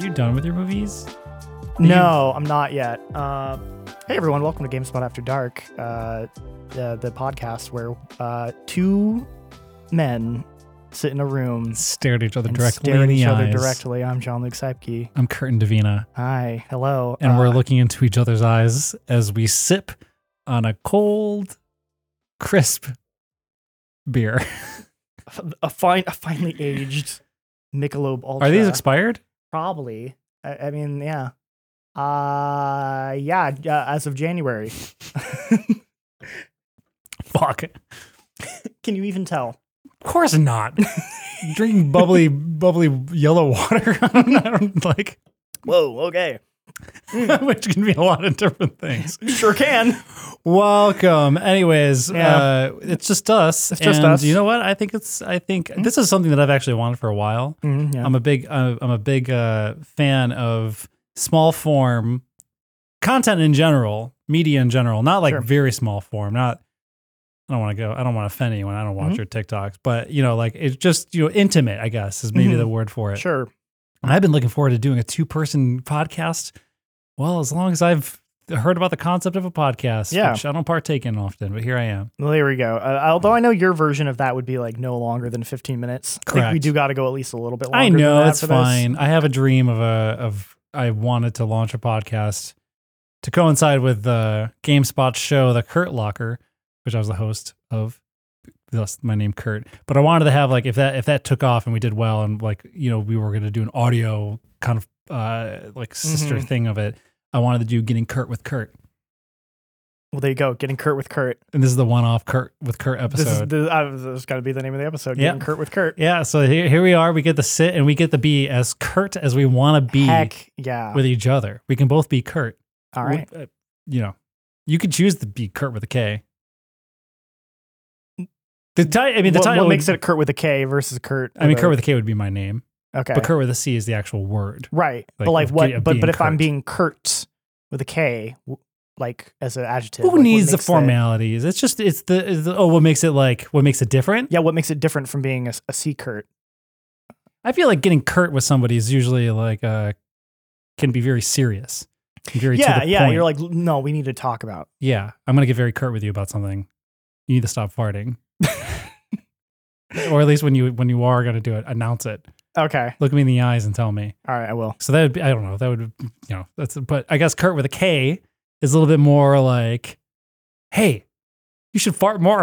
you done with your movies? No, I'm not yet. Hey everyone, welcome to GameSpot After Dark, the podcast where two men sit in a room, Stare at each other and directly stare in at each the other eyes. directly. I'm John Luke Seipke. I'm Curtin Davina, Hi, hello. and we're looking into each other's eyes as we sip on a cold, crisp beer. a finely aged Michelob Ultra. Are these expired? Probably. I mean, yeah. As of January. Fuck. Can you even tell? Of course not. Drinking bubbly yellow water. I don't like. Whoa, okay. Which can be a lot of different things. Sure can. Welcome. Anyways, Yeah. it's just us. It's just and us. You know what? I think this is something that I've actually wanted for a while. Yeah. I'm a big fan of small form content in general, media in general, not like Sure. very small form, not. I don't want to offend anyone. I don't watch your TikToks, but like it's just, intimate, I guess is maybe the word for it. Sure. And I've been looking forward to doing a 2-person podcast. Well, as long as I've heard about the concept of a podcast, Yeah. which I don't partake in often, but here I am. Well, there we go. Although I know your version of that would be like no longer than 15 minutes. I think we Correct. do got to go at least a little bit longer. I know than that it's for this. fine. I have a dream of I wanted to launch a podcast to coincide with the GameSpot show, The Kurt Locker, which I was the host of. That's my name, Kurt. But I wanted to have like if that took off and we did well, and like we were going to do an audio kind of like sister thing of it. I wanted to do Getting Kurt with Kurt. Well, there you go. Getting Kurt with Kurt. And this is the one-off Kurt with Kurt episode. This has got to be the name of the episode. Yeah. Getting Kurt with Kurt. Yeah, so here we are. We get to sit and we get to be as Kurt as we want to be Heck yeah. with each other. We can both be Kurt. All right. You could choose to be Kurt with a K. The title. What makes it Kurt with a K versus Kurt? Kurt with a K would be my name, Okay. but Kurt with a C is the actual word. Right. Like, but like of what? being But if I'm Kurt. being Kurt with a K, like as an adjective. Who like, what needs the makes it- formalities? It's what makes it different? Yeah. What makes it different from being a C Kurt? I feel like getting Kurt with somebody is usually like can be very serious. Very to the Yeah. point. You're like, no, we need to talk about. Yeah, I'm gonna get very curt with you about something. You need to stop farting, or at least when you are gonna do it, announce it. Okay. Look me in the eyes and tell me. All right. I will. So that would be, I don't know. That would, that's. But I guess Kurt with a K is a little bit more like, hey, you should fart more,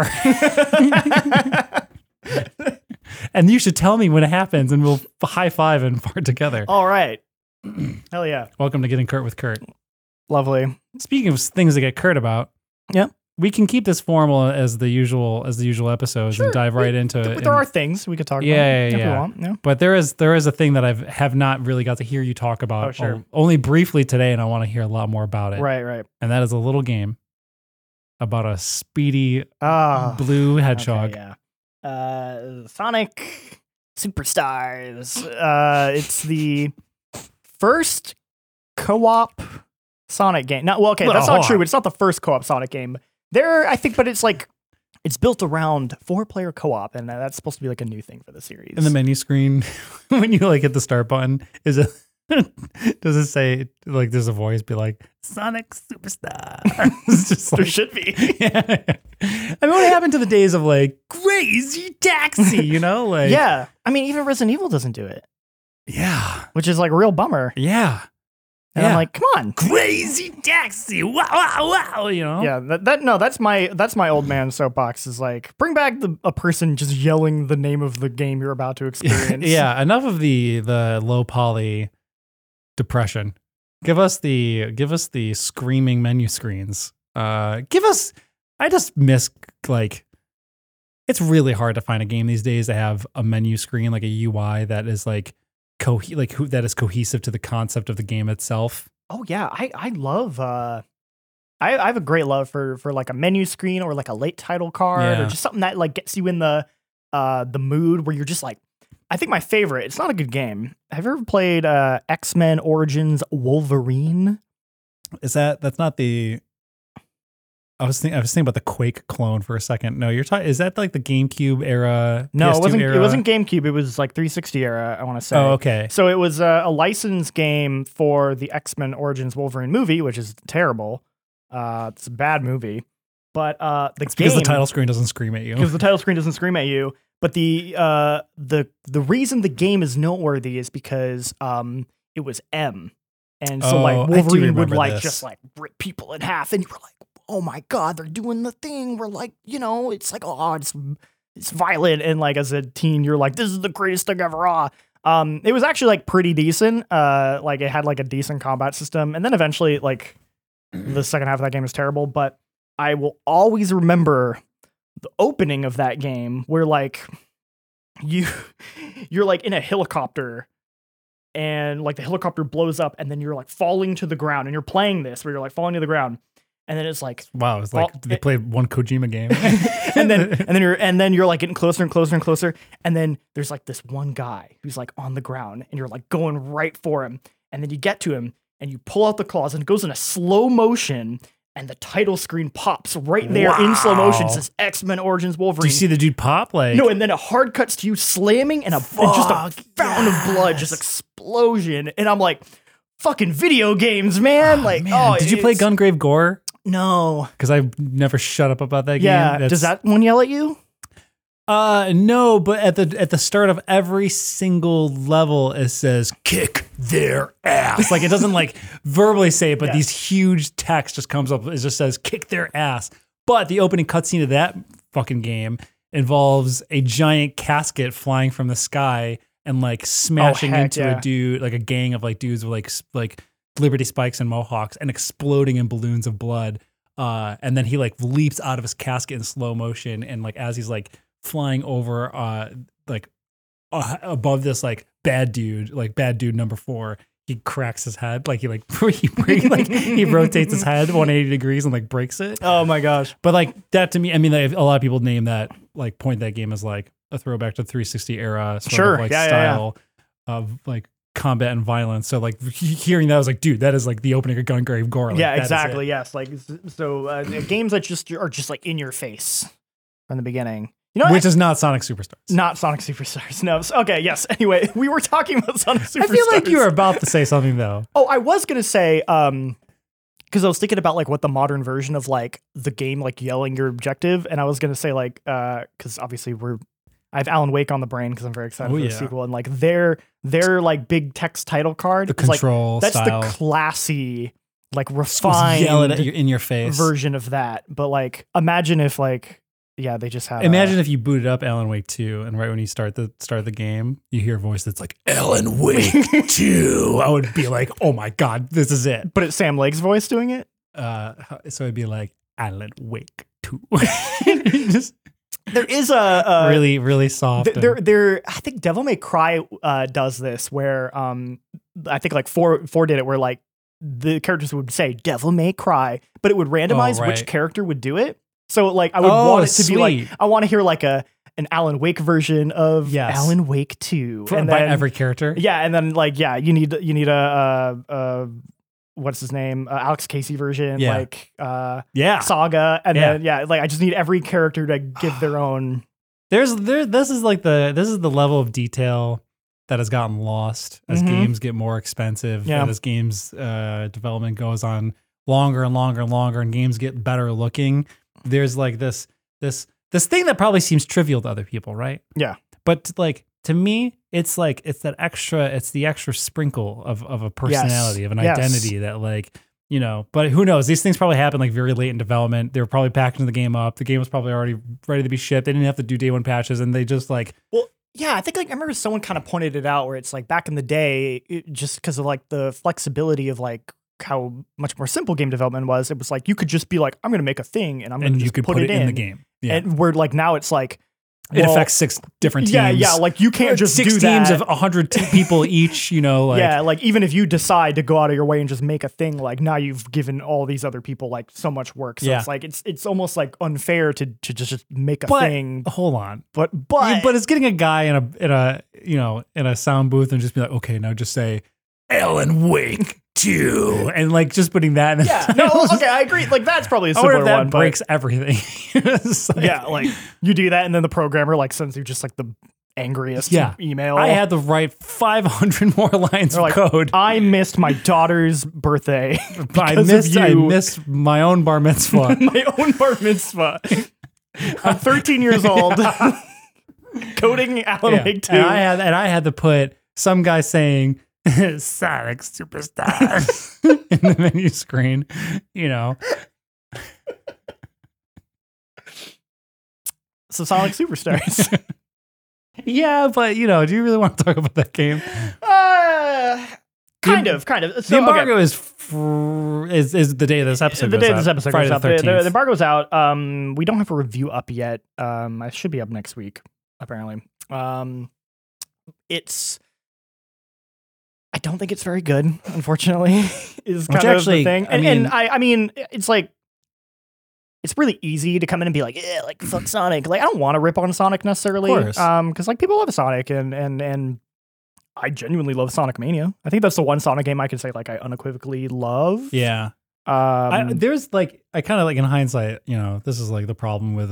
and you should tell me when it happens, and we'll high five and fart together. All right. Hell yeah. Welcome to Getting Kurt with Kurt. Lovely. Speaking of things to get Kurt about, Yep. we can keep this formal as the usual episodes Sure. and dive right into it. There are things we could talk Yeah, about. yeah, if yeah. we want. Yeah. But there is a thing that I have not really got to hear you talk about Oh, sure. only briefly today, and I want to hear a lot more about it. Right. And that is a little game about a speedy Ah. blue hedgehog. Okay, yeah. Sonic Superstars. It's the first co-op Sonic game. That's Well, not hold true. on. It's not the first co-op Sonic game. But it's like it's built around 4-player co-op, and that's supposed to be like a new thing for the series. In the menu screen, when you hit the start button, is it does it say like there's a voice be like Sonic Superstar? It's just there like, should be. yeah. I mean, what happened to the days of like Crazy Taxi? Like Yeah. I mean, even Resident Evil doesn't do it, yeah, which is like a real bummer. yeah. And I'm like, come on. Crazy Taxi! Wow, wow, wow! Yeah, that's my old man soapbox is like bring back a person just yelling the name of the game you're about to experience. Yeah. Enough of the low poly depression. Give us the screaming menu screens. I just miss like. It's really hard to find a game these days that have a menu screen like a UI that is like that is cohesive to the concept of the game itself. Oh yeah, I love I have a great love for like a menu screen or like a late title card Yeah. or just something that like gets you in the mood where you're just like I think my favorite, it's not a good game. Have you ever played X-Men Origins Wolverine? Is that's not the I was thinking about the Quake clone for a second. No, you're talking. Is that like the GameCube era? No, PS2 it wasn't. Era? It wasn't GameCube. It was like 360 era. I want to say. Oh, okay. So it was a licensed game for the X-Men Origins Wolverine movie, which is terrible. It's a bad movie. But the game, Because the title screen doesn't scream at you. Because the title screen doesn't scream at you. But the reason the game is noteworthy is because it was M, and so like Wolverine would like just like rip people in half, and you were like, oh my god, they're doing the thing. We're like, it's like, oh, it's violent, and like as a teen, you're like, this is the greatest thing ever. It was actually like pretty decent. Like it had like a decent combat system, and then eventually like the second half of that game is terrible. But I will always remember the opening of that game where like you're like in a helicopter and like the helicopter blows up and then you're like falling to the ground and you're playing this where you're like falling to the ground and then it's like wow, it's like they played one Kojima game. and then you're like getting closer and closer and closer and then there's like this one guy who's like on the ground and you're like going right for him and then you get to him and you pull out the claws and it goes in a slow motion. And the title screen pops right there in slow motion. It says X-Men Origins Wolverine. Do you see the dude pop? Like no, and then it hard cuts to you slamming and just a fountain of blood, just explosion. And I'm like, fucking video games, man. Did you play Gungrave Gore? No. Because I never shut up about that game. Yeah. Does that one yell at you? No, but at the start of every single level, it says kick their ass. Like it doesn't like verbally say it, but these huge text just comes up. It just says kick their ass. But the opening cutscene of that fucking game involves a giant casket flying from the sky and like smashing into a dude, like a gang of like dudes with like Liberty spikes and mohawks and exploding in balloons of blood. And then he like leaps out of his casket in slow motion and like as he's like flying over above this like bad dude number 4, he cracks his head like he rotates his head 180 degrees and like breaks it. Oh my gosh. But like that to me, I mean a lot of people name that like point that game as like a throwback to 360 era sort of like style of like combat and violence. So like hearing that I was like, dude, that is like the opening of Gungrave Gore. Like, yeah, exactly. Yes. Like so games that are just like in your face from the beginning. Which is not Sonic Superstars. Not Sonic Superstars. No. Okay, yes. Anyway, we were talking about Sonic Superstars. I feel like you were about to say something, though. Oh, I was going to say, because I was thinking about, like, what the modern version of, like, the game, like, yelling your objective, and I was going to say, like, because obviously I have Alan Wake on the brain because I'm very excited for the sequel, and, like, their like, big text title card. The control that's style. the classy, like, refined yelling at you in your face version of that. But, like, imagine if, like, yeah, they just have. Imagine if you booted up Alan Wake 2, and right when you start the game, you hear a voice that's like Alan Wake 2. I would be like, oh my god, this is it. But it's Sam Lake's voice doing it. So it'd be like Alan Wake 2. There is a really really soft. There. I think Devil May Cry does this, where I think like 4 did it, where like the characters would say Devil May Cry, but it would randomize which character would do it. So like I would want it to be like I want to hear like an Alan Wake version of Alan Wake 2 and by every character. Yeah, and then like you need a what's his name? Alex Casey version like Saga and then like I just need every character to give their own. This is the level of detail that has gotten lost as games get more expensive and as games development goes on longer and longer and longer and games get better looking. There's like this thing that probably seems trivial to other people, right? Yeah. But like to me, it's the extra sprinkle of a personality, of an identity that like, but who knows? These things probably happen like very late in development. They were probably packaging the game up. The game was probably already ready to be shipped. They didn't have to do day one patches and they just like. Well, yeah, I think like I remember someone kind of pointed it out where it's like back in the day, just because of like the flexibility of like how much more simple game development was, it was like you could just be like, I'm going to make a thing and I'm going to just put it in the game. Yeah. And where like now it's like it affects 6 different teams. Yeah, like you can't just 6 do teams that. of 100 people each, like yeah, like even if you decide to go out of your way and just make a thing, like now you've given all these other people like so much work. So it's like it's almost like unfair to just make a thing. Hold on. But it's getting a guy in a sound booth and just be like, okay, now just say Alan Wake 2, and like just putting that in okay, I agree. Like that's probably a I wonder simpler if that one. breaks everything. It's like- Yeah, like you do that, and then the programmer like sends you just like the angriest email. I had to write 500 more lines of code. I missed my daughter's birthday. I missed my own bar mitzvah. My own bar mitzvah. I'm 13 years old. Coding Alan Wake 2. And I had to put some guy saying Sonic Superstars in the menu screen, you know. So Sonic Superstars. Yeah, but you know, do you really want to talk about that game? Kind of. So, the embargo is the day this episode the goes day out. this episode Friday goes out. the 13th. The embargo's out. We don't have a review up yet. I should be up next week, apparently. I don't think it's very good, unfortunately, is kind of the thing. And I mean, it's like, it's really easy to come in and be like, yeah, like fuck Sonic. Like I don't want to rip on Sonic necessarily, because like people love Sonic, and I genuinely love Sonic Mania. I think that's the one Sonic game I can say like I unequivocally love. Yeah. There's like, I kind of like in hindsight, you know, this is like the problem with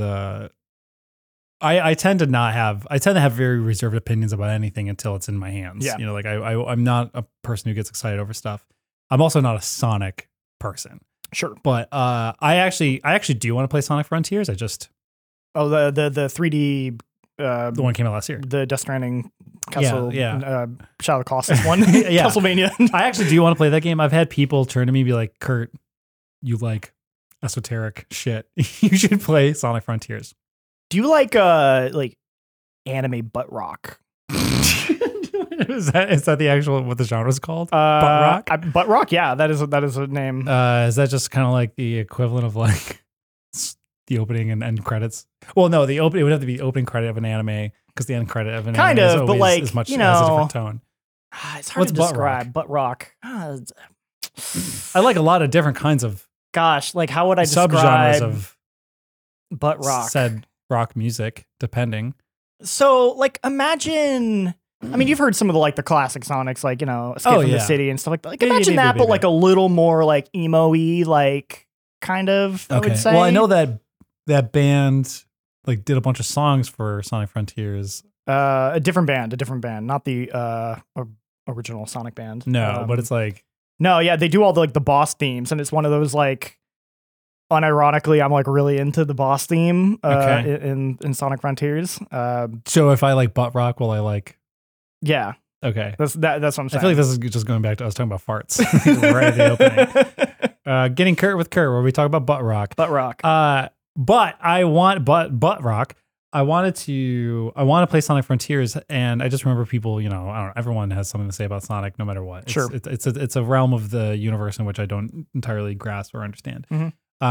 I tend to have very reserved opinions about anything until it's in my hands. Yeah. You know, like I'm not a person who gets excited over stuff. I'm also not a Sonic person. Sure. But I actually do want to play Sonic Frontiers. I just the 3D the one came out last year. The Death Stranding Castle Shadow of the Colossus one. Yeah. Castlevania. I actually do want to play that game. I've had people turn to me and be like, Kurt, you like esoteric shit. You should play Sonic Frontiers. Do you like anime butt rock? Is that the actual what the genre is called? Butt rock? Butt rock, yeah, that is a name. Is that just kind of like the equivalent of like the opening and end credits? Well, no, it would have to be the opening credit of an anime because the end credit of an anime is always, but like as much, you know, has a different tone. It's hard to describe. Butt rock. I like a lot of different kinds of like how would I subgenres describe of butt rock? Said rock music, depending. So like imagine. I mean, you've heard some of the classic Sonics, like, you know, Escape from the City and stuff like that. Like, imagine that, but like a little more like emo-y, like kind of. I would say. Well, I know that band like did a bunch of songs for Sonic Frontiers. A different band, not the original Sonic band. No, but it's like no, yeah, they do all the boss themes, and it's one of those like. Unironically, I'm like really into the boss theme in Sonic Frontiers. So if I like butt rock, will I like? Yeah. Okay. That's what I'm saying. I feel like this is just going back to I was talking about farts right at the opening. Getting Kurt with Kurt, where we talk about butt rock. Butt rock. But I want butt rock. I want to play Sonic Frontiers, and I just remember people, you know, I don't know, everyone has something to say about Sonic, no matter what. Sure. It's a realm of the universe in which I don't entirely grasp or understand. Mm-hmm.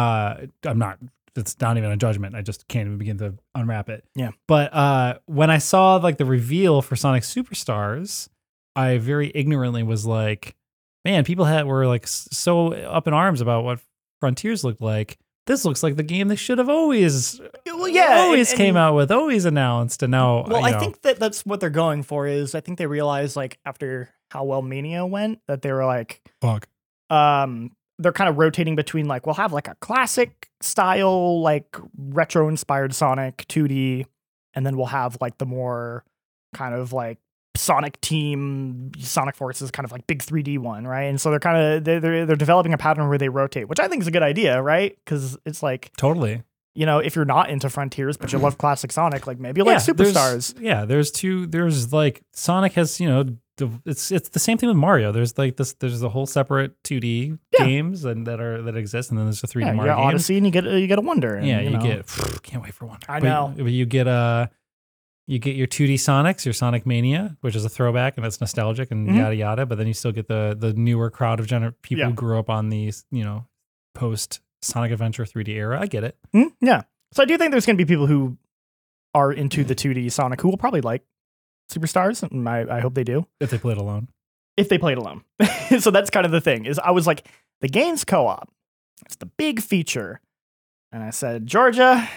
It's not even a judgment. I just can't even begin to unwrap it. Yeah. But when I saw like the reveal for Sonic Superstars, I very ignorantly was like, man, people were like so up in arms about what Frontiers looked like. This looks like the game they should have always came out with, always announced. And now, I think that's what they're going for is I think they realized like after how well Mania went that they were like, fuck. They're kind of rotating between like, we'll have like a classic style, like retro inspired Sonic 2D. And then we'll have like the more kind of like Sonic Team, Sonic Forces kind of like big 3D one. Right. And so they're kind of, they're developing a pattern where they rotate, which I think is a good idea. Right. Cause it's like, totally, you know, if you're not into Frontiers, but you love classic Sonic, like maybe you like Superstars. There's like Sonic has, you know, it's the same thing with Mario. There's like this. There's a whole separate 2D games that exist, and then there's a 3D Mario game. Odyssey, and you get a Wonder. And, you get. Can't wait for Wonder. I know. But you get your 2D Sonics, your Sonic Mania, which is a throwback and it's nostalgic and yada yada. But then you still get the newer crowd of people who grew up on these, you know, post Sonic Adventure 3D era. I get it. Yeah. So I do think there's going to be people who are into the 2D Sonic who will probably like Superstars, and I hope they do. If they play it alone. So that's kind of the thing, is I was like, the game's co-op. It's the big feature. And I said, Georgia,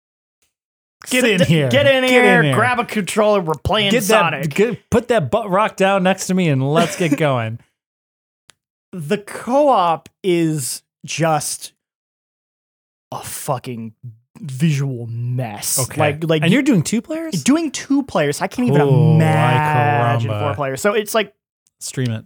get in here, grab a controller, we're playing Sonic. Put that butt rock down next to me and let's get going. The co-op is just a fucking visual mess. Okay. Like, and you're doing 2 players? Doing 2 players. I can't even Oh, imagine caramba. 4 players. So it's like Stream it.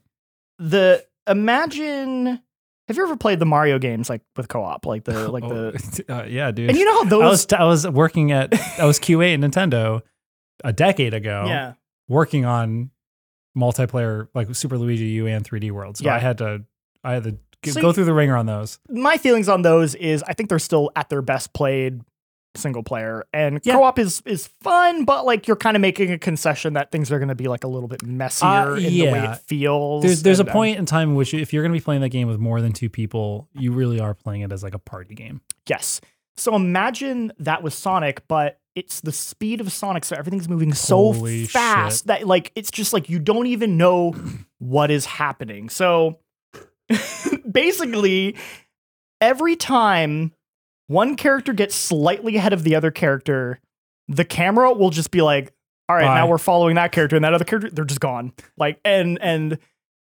imagine. Have you ever played the Mario games like with co-op? Like yeah, dude. and you know how those I was working at QA at Nintendo a decade ago. Yeah. Working on multiplayer like Super Luigi U and 3D World. So Yeah. I had to So go through the ringer on those. My feelings on those is I think they're still at their best played single player, and co-op is fun, but like you're kind of making a concession that things are going to be like a little bit messier in the way it feels. There's a point in time in which if you're going to be playing that game with more than 2 people, you really are playing it as like a party game. Yes. So imagine that with Sonic, but it's the speed of Sonic, so everything's moving Holy so fast shit. that like it's just like you don't even know what is happening. So basically, every time one character gets slightly ahead of the other character, the camera will just be like, all right, Bye. now we're following that character, and that other character, they're just gone. Like, and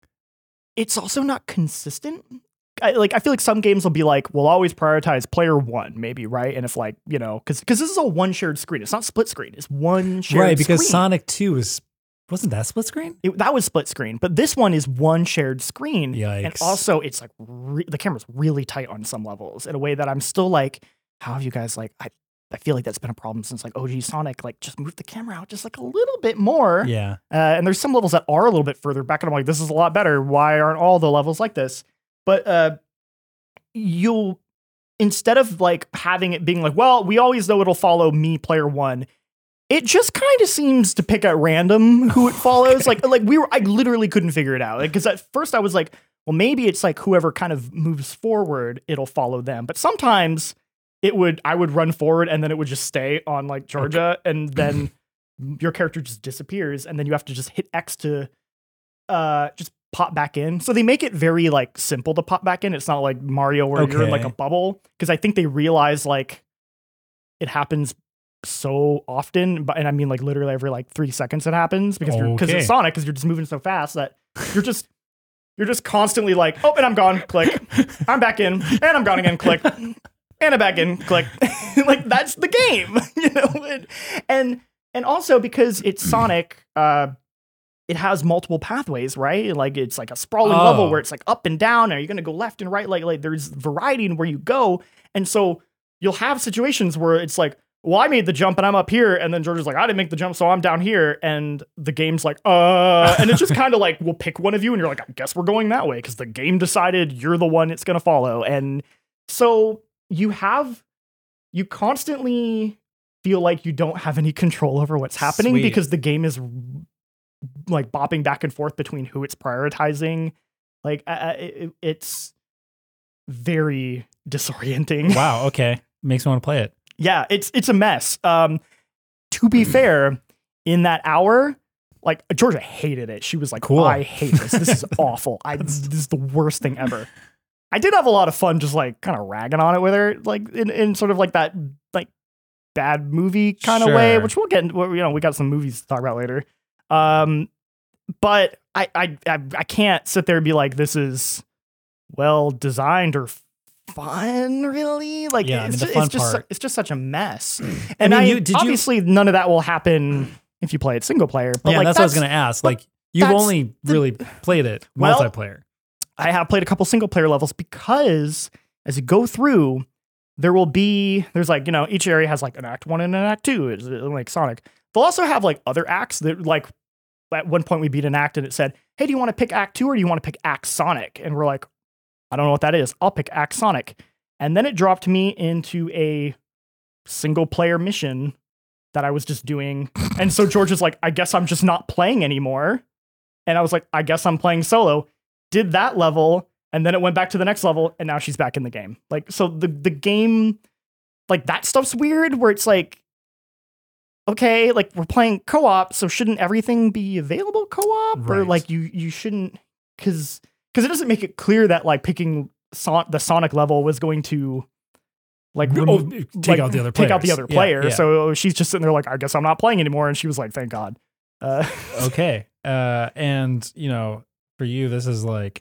it's also not consistent. I feel like some games will be like, we'll always prioritize player 1, maybe, right? And if like, you know, because this is a one shared screen. It's not split screen. It's one shared screen. Right, because Sonic 2 wasn't that split screen? That was split screen, but this one is one shared screen. Yikes. And also it's like the camera's really tight on some levels in a way that I'm still like, how have you guys like, I feel like that's been a problem since like OG Sonic, like just move the camera out just like a little bit more. Yeah. And there's some levels that are a little bit further back and I'm like, this is a lot better. Why aren't all the levels like this? But you'll, instead of like having it being like, well, we always know it'll follow me player 1, it just kind of seems to pick at random who it follows. Okay. I literally couldn't figure it out. Because at first I was like, well, maybe it's like whoever kind of moves forward, it'll follow them. But sometimes I would run forward and then it would just stay on like Georgia, and then your character just disappears, and then you have to just hit X to just pop back in. So they make it very like simple to pop back in. It's not like Mario where you're in like a bubble, because I think they realize like it happens so often, and I mean like literally every like 3 seconds it happens, because it's Sonic, because you're just moving so fast that you're just constantly like, oh, and I'm gone, click, I'm back in, and I'm gone again, click, and I'm back in, click. Like that's the game, you know. And also because it's Sonic, it has multiple pathways, right? Like it's like a sprawling level where it's like up and down, and you're gonna go left and right, like there's variety in where you go. And so you'll have situations where it's like, well, I made the jump and I'm up here, and then George's like, I didn't make the jump, so I'm down here, and the game's like, and it's just kind of like, we'll pick one of you, and you're like, I guess we're going that way, because the game decided you're the one it's gonna follow. And so you constantly feel like you don't have any control over what's happening, because the game is like bopping back and forth between who it's prioritizing. Like it's very disorienting. Wow. Okay. Makes me want to play it. Yeah, it's a mess. To be fair, in that hour, like Georgia hated it. She was like, cool. I hate this. This is awful. This is the worst thing ever. I did have a lot of fun just like kind of ragging on it with her, like in sort of like that like bad movie kind of way, which we'll get into. You know, we got some movies to talk about later. But I can't sit there and be like, this is well designed or fun, really. Like, yeah, it's just such a mess. And obviously none of that will happen if you play it single player. But yeah, like, that's what I was going to ask. Like, you've only really played it multiplayer. I have played a couple single player levels, because as you go through, there's like, you know, each area has like an act 1 and an act 2. It's like Sonic. They'll also have like other acts that, like, at one point we beat an act and it said, hey, do you want to pick act 2 or do you want to pick act Sonic? And we're like, I don't know what that is. I'll pick act Sonic. And then it dropped me into a single player mission that I was just doing. And so George was like, I guess I'm just not playing anymore. And I was like, I guess I'm playing solo. Did that level, and then it went back to the next level, and now she's back in the game. Like, so the game, like, that stuff's weird, where it's like, okay, like, we're playing co-op, so shouldn't everything be available co-op? Right. Or like you shouldn't, because it doesn't make it clear that like picking the Sonic level was going to like take out the other player. Yeah. So she's just sitting there like, I guess I'm not playing anymore. And she was like, thank God. Okay. And you know, for you, this is like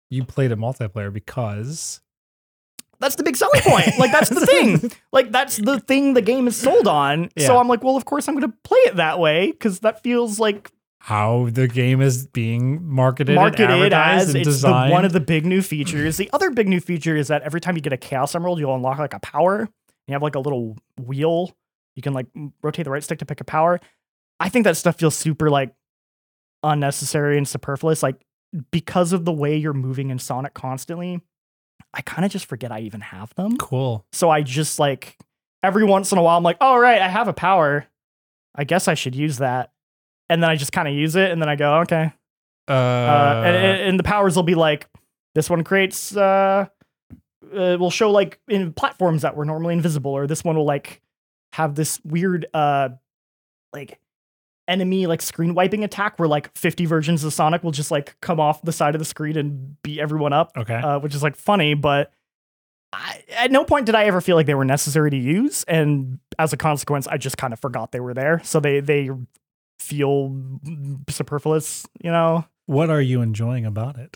you played it multiplayer because that's the big selling point. Like, that's the thing. Like, that's the thing the game is sold on. Yeah. So I'm like, well, of course I'm going to play it that way because that feels like how the game is being marketed as and designed. One of the big new features. The other big new feature is that every time you get a Chaos Emerald, you'll unlock like a power. You have like a little wheel. You can like rotate the right stick to pick a power. I think that stuff feels super like unnecessary and superfluous. Like, because of the way you're moving in Sonic constantly, I kind of just forget I even have them. Cool. So I just like every once in a while, I'm like, oh, right, I have a power. I guess I should use that. And then I just kind of use it, and then I go, okay. And the powers will be like, this one creates, will show like in platforms that were normally invisible, or this one will like have this weird, like enemy like screen wiping attack where like 50 versions of Sonic will just like come off the side of the screen and beat everyone up. Okay. Which is like funny, but at no point did I ever feel like they were necessary to use, and as a consequence, I just kind of forgot they were there. So they feel superfluous, you know? What are you enjoying about it?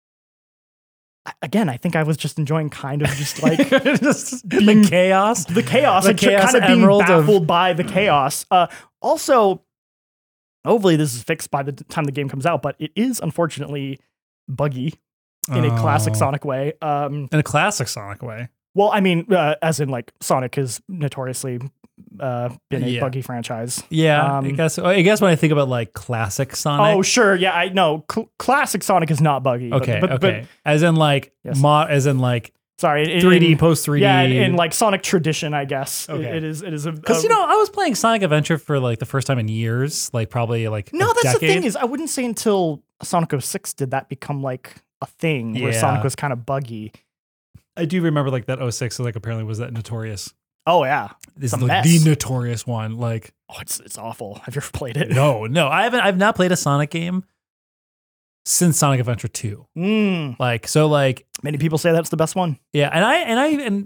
Again, I think I was just enjoying kind of just like just the chaos. The chaos. Like kind of being baffled by the chaos. Also, hopefully this is fixed by the time the game comes out, but it is unfortunately buggy in a classic Sonic way. In a classic Sonic way? Well, I mean, as in like Sonic has notoriously been a buggy franchise. Yeah, I guess when I think about like classic Sonic. Oh, sure. Yeah, I know. Classic Sonic is not buggy. Okay, but as in like, yes. Sorry, 3D, post 3D. Yeah, in like Sonic tradition, I guess. Okay. It is because I was playing Sonic Adventure for like the first time in years, like probably like no. That's decade. The thing is, I wouldn't say until Sonic 06 did that become like a thing where Sonic was kind of buggy. I do remember like that 06 like apparently was that notorious. Oh yeah, this is like the notorious one. Like, oh, it's awful. Have you ever played it? No, I haven't. I've not played a Sonic game since Sonic Adventure 2. Like, so like many people say that's the best one. Yeah, and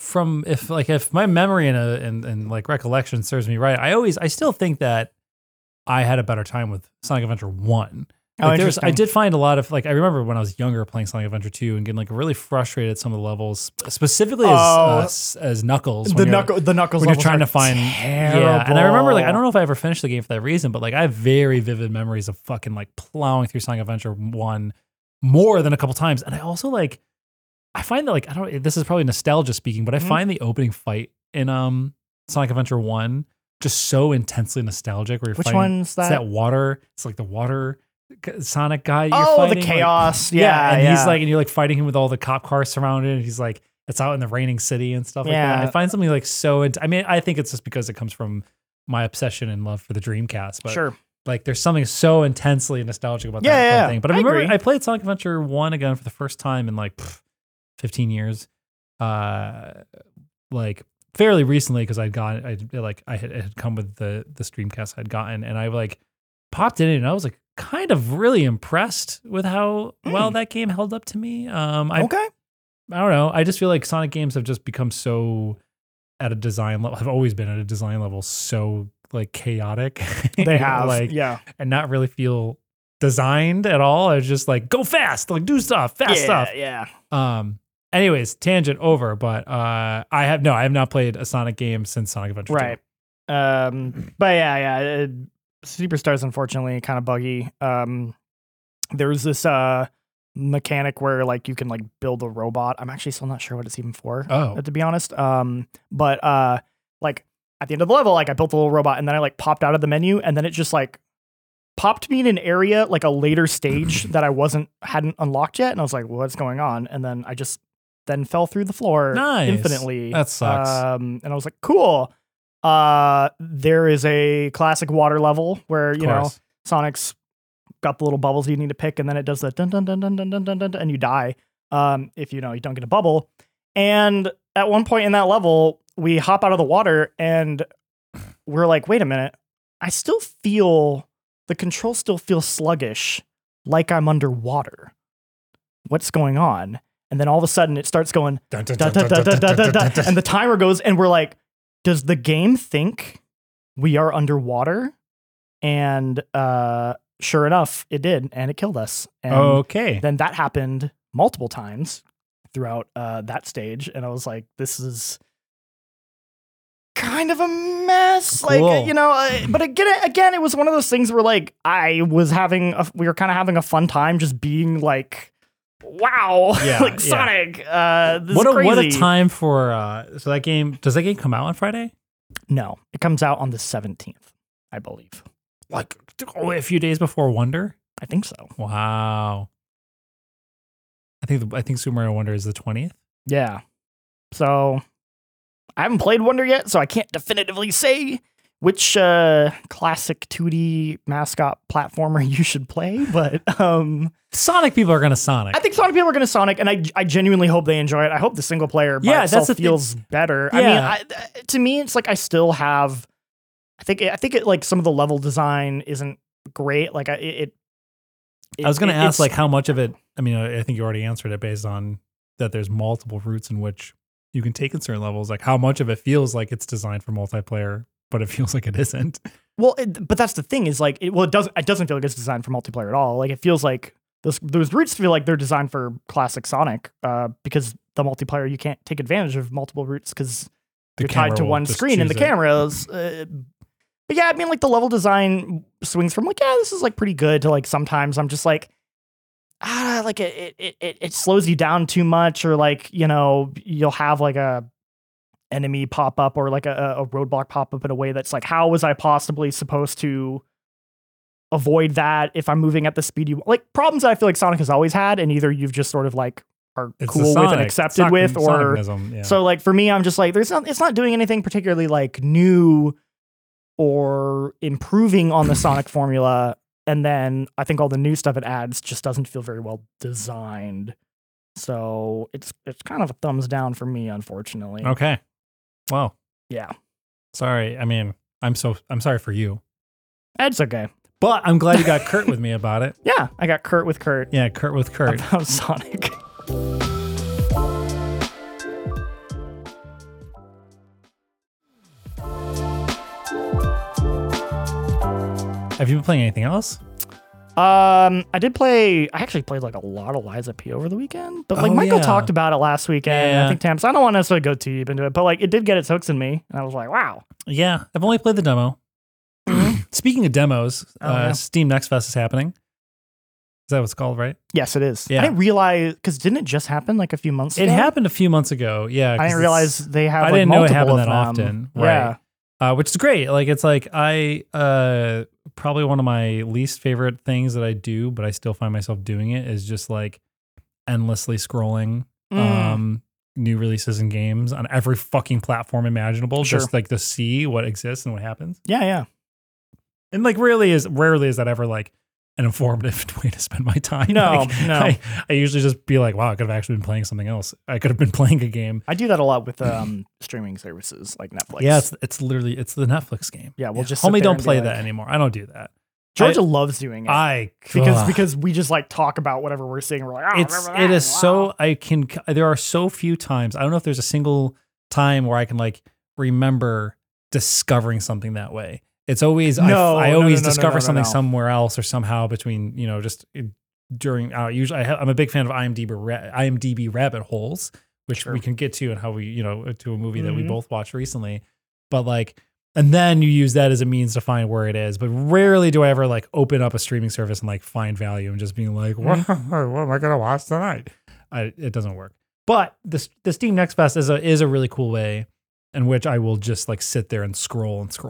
if my memory and like recollection serves me right, I still think that I had a better time with Sonic Adventure 1. Like I did find a lot of like, I remember when I was younger playing Sonic Adventure 2 and getting like really frustrated at some of the levels, specifically as Knuckles. The Knuckles when you're trying to find terrible. Yeah, and I remember like, I don't know if I ever finished the game for that reason, but like I have very vivid memories of fucking like plowing through Sonic Adventure 1 more than a couple times. And I also like, I find that like, this is probably nostalgia speaking, but I find the opening fight in Sonic Adventure 1 just so intensely nostalgic. Where you're Which one's that? It's that water. It's like the water Sonic guy you're fighting. The chaos. Like, and he's like, and you're like fighting him with all the cop cars surrounded, and he's like, it's out in the raining city and stuff like that. I find something like so, I mean, I think it's just because it comes from my obsession and love for the Dreamcast, but sure. Like there's something so intensely nostalgic about that thing. But I remember I played Sonic Adventure 1 again for the first time in like 15 years. Like fairly recently, because it had come with the Dreamcast I'd gotten, and I like popped in it and I was like kind of really impressed with how well that game held up to me. I don't know. I just feel like Sonic games have just become so at a design level, have always been at a design level so like chaotic. They have like, and not really feel designed at all. It's just like go fast, like do stuff, fast stuff. Yeah. Anyways, tangent over, but I have not played a Sonic game since Sonic Adventure 2. Right. But yeah. Superstars unfortunately kind of buggy. There's this mechanic where like you can like build a robot. I'm actually still not sure what it's even for. To be honest. But like at the end of the level, like I built a little robot and then I like popped out of the menu and then it just like popped me in an area like a later stage that I hadn't unlocked yet, and I was like, what's going on? And then I just fell through the floor infinitely. That sucks. And I was like, cool. There is a classic water level where, you know, Sonic's got the little bubbles you need to pick, and then it does the dun dun dun dun dun dun dun dun, and you die if you don't get a bubble. And at one point in that level, we hop out of the water and we're like, wait a minute, I still feel the controls still feel sluggish, like I'm underwater. What's going on? And then all of a sudden it starts going dun, dun, dun, dun, dun, dun, dun, dun, dun, and the timer goes, and we're like, does the game think we are underwater? And sure enough, it did, and it killed us. And okay. Then that happened multiple times throughout that stage, and I was like, this is kind of a mess. Cool. Like, you know, but again, it was one of those things where like we were kind of having a fun time just being like, wow, like Sonic. This is crazy. What a time for so that game. Does that game come out on Friday? No, it comes out on the 17th, I believe. Like a few days before Wonder. I think so. Wow. I think Super Mario Wonder is the 20th. Yeah. So I haven't played Wonder yet, so I can't definitively say which classic 2D mascot platformer you should play, but Sonic people are going to Sonic. I think Sonic people are going to Sonic, and I genuinely hope they enjoy it. I hope the single player by itself feels better. Yeah. I mean, to me, it's like I still have. I think it like some of the level design isn't great. Like I was going to ask like how much of it. I mean, I think you already answered it based on that. There's multiple routes in which you can take in certain levels. Like how much of it feels like it's designed for multiplayer, but it feels like it isn't. Well, but that's the thing is like it doesn't feel like it's designed for multiplayer at all. Like it feels like those routes feel like they're designed for classic Sonic because the multiplayer you can't take advantage of multiple routes because you're tied to one screen in the cameras. But yeah, I mean, like the level design swings from like, yeah, this is like pretty good to like sometimes I'm just like, like it slows you down too much, or like, you know, you'll have like a enemy pop up or like a roadblock pop up in a way that's like, how was I possibly supposed to avoid that if I'm moving at the speed you like problems that I feel like Sonic has always had, and either you've just sort of like are cool with and accepted with, or so like for me, I'm just like, it's not doing anything particularly like new or improving on the Sonic formula. And then I think all the new stuff it adds just doesn't feel very well designed. So it's kind of a thumbs down for me, unfortunately. Okay. Well. Yeah. Sorry. I mean, I'm sorry for you. It's okay. But I'm glad you got Kurt with me about it. Yeah, I got Kurt with Kurt. Yeah, Kurt with Kurt. About Sonic. Have you been playing anything else? I actually played like a lot of Lies of P over the weekend, but like Michael talked about it last weekend. Yeah. I think I don't want to necessarily go too deep into it, but like it did get its hooks in me. And I was like, wow. Yeah. I've only played the demo. Speaking of demos, Steam Next Fest is happening. Is that what it's called, right? Yes, it is. Yeah. I didn't realize, because didn't it just happen like a few months ago? It happened a few months ago. Yeah. I didn't realize they have I like didn't know it multiple happened that often. Right. Yeah. Which is great. Like it's like probably one of my least favorite things that I do, but I still find myself doing it, is just like endlessly scrolling new releases and games on every fucking platform imaginable, just like to see what exists and what happens. Yeah, yeah. And like rarely is that ever like an informative way to spend my time. No, like, no. I usually just be like, wow, I could have actually been playing something else. I could have been playing a game. I do that a lot with streaming services like Netflix. Yeah, it's literally the Netflix game. Yeah, we'll just homie don't play that anymore. I don't do that. Georgia loves doing it. Because we just like talk about whatever we're seeing. We're like, it is so there are so few times. I don't know if there's a single time where I can like remember discovering something that way. It's always I always discover something somewhere else or somehow between, you know, just during usually I'm a big fan of IMDb rabbit holes, which we can get to, and how we, you know, to a movie that we both watched recently. But like, and then you use that as a means to find where it is. But rarely do I ever like open up a streaming service and like find value and just being like, what am I going to watch tonight? It doesn't work. But the Steam Next Fest is a really cool way in which I will just like sit there and scroll and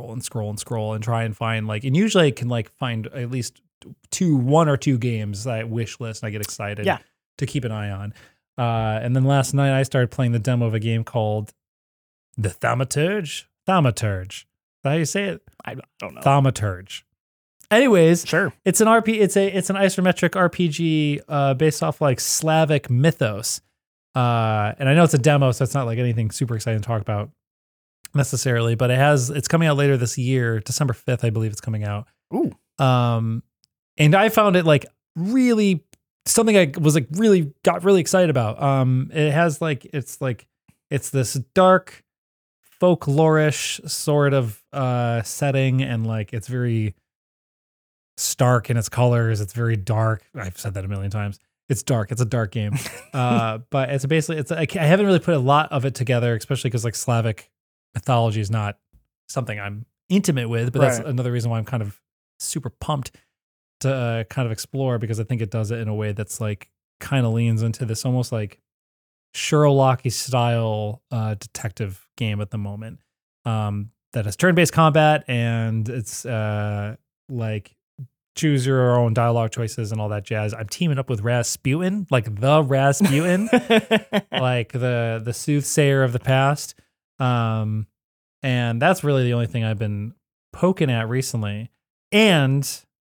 try and find like, and usually I can like find at least one or two games that I wish list and I get excited to keep an eye on. And then last night I started playing the demo of a game called The Thaumaturge. Is that how you say it? I don't know. Thaumaturge. Anyways, sure. It's an it's an isometric RPG based off like Slavic mythos. And I know it's a demo, so it's not like anything super exciting to talk about necessarily, but it's coming out later this year, December 5th, I believe it's coming out. Ooh. And I found it like really something I was like got really excited about. It has like, it's this dark folklorish sort of setting, and like it's very stark in its colors. It's very dark. I've said that a million times. It's dark. It's a dark game. But it's basically, I haven't really put a lot of it together, especially because like Slavic mythology is not something I'm intimate with, but that's another reason why I'm kind of super pumped to kind of explore, because I think it does it in a way that's like kind of leans into this almost like Sherlock-y style detective game at the moment, that has turn-based combat, and it's like choose your own dialogue choices and all that jazz. I'm teaming up with Rasputin, like the Rasputin, like the soothsayer of the past. And that's really the only thing I've been poking at recently. And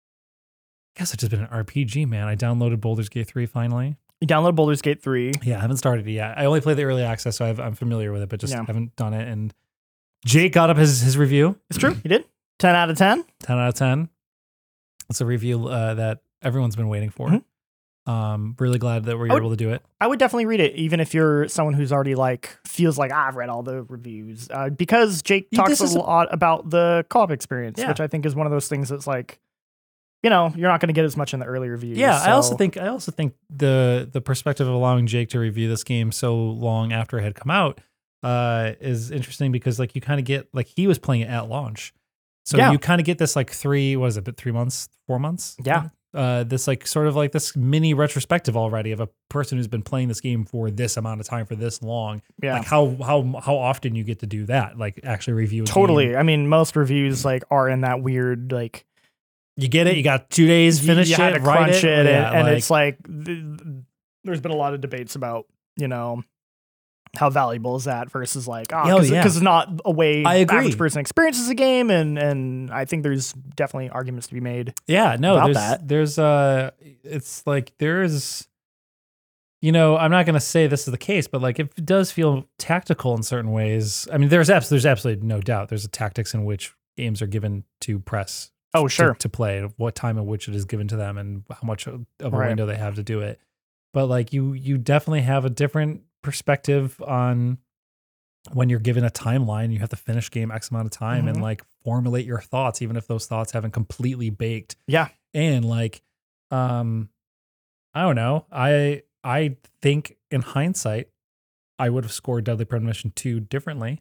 I guess it's just been an RPG, man. I downloaded Baldur's Gate 3 finally. You download Baldur's Gate 3? Yeah, I haven't started it yet. I only played the early access, so I'm familiar with it, but just haven't done it. And Jake got up his review. It's true. He did. 10 out of 10? 10 out of 10. It's a review that everyone's been waiting for. Really glad that we're able to do it. I would definitely read it, even if you're someone who's already like feels like I've read all the reviews, because Jake talks a lot about the co-op experience, which I think is one of those things that's like, you know, you're not going to get as much in the early reviews. Yeah, so. I also think the perspective of allowing Jake to review this game so long after it had come out is interesting, because like you kind of get, like, he was playing it at launch. So you kind of get this like 3 months, 4 months? Yeah. This like sort of like this mini retrospective already of a person who's been playing this game for this amount of time for this long. Yeah. Like how often you get to do that, like actually review a game. I mean, most reviews like are in that weird like, you get it, you got 2 days, finish you had it, to crunch it, and like, it's like there's been a lot of debates about, you know, how valuable is that versus like, because it's not a way I agree. average person experiences a game, and I think there's definitely arguments to be made. Yeah, no, about there's it's like there's, you know, I'm not gonna say this is the case, but like it does feel tactical in certain ways. I mean, there's absolutely no doubt there's a tactics in which games are given to press. Oh, sure. To play, what time at which it is given to them, and how much of a window they have to do it. But like you definitely have a different perspective on when you're given a timeline. You have to finish game X amount of time and like formulate your thoughts, even if those thoughts haven't completely baked. Yeah. And like, I don't know. I think in hindsight, I would have scored Deadly Premonition 2 differently.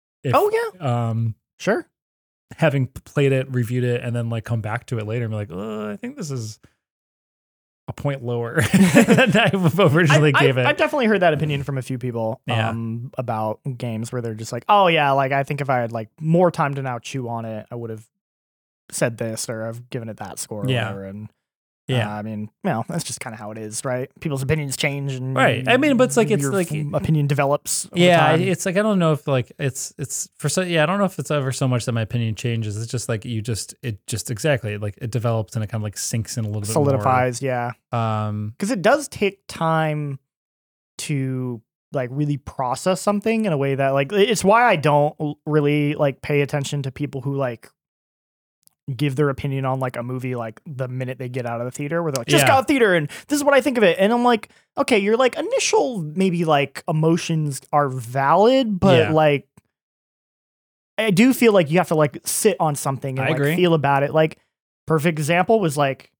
Sure. Having played it, reviewed it, and then like come back to it later and be like, I think this is a point lower than I originally gave it. I've definitely heard that opinion from a few people about games where they're just like, oh yeah, like I think if I had like more time to now chew on it, I would have said this or I've given it that score or whatever. And I mean, you know, that's just kind of how it is, right? People's opinions change, and I mean, but it's like your opinion develops. Over time. It's like I don't know if like it's for so I don't know if it's ever so much that my opinion changes. It's just like it develops and it kind of like sinks in a little bit, solidifies, more. Because it does take time to like really process something in a way that like it's why I don't really like pay attention to people who like give their opinion on like a movie like the minute they get out of the theater, where they're like, just got out of the theater and this is what I think of it. And I'm like, okay, your like initial maybe like emotions are valid, but like I do feel like you have to like sit on something and like feel about it. Like perfect example was like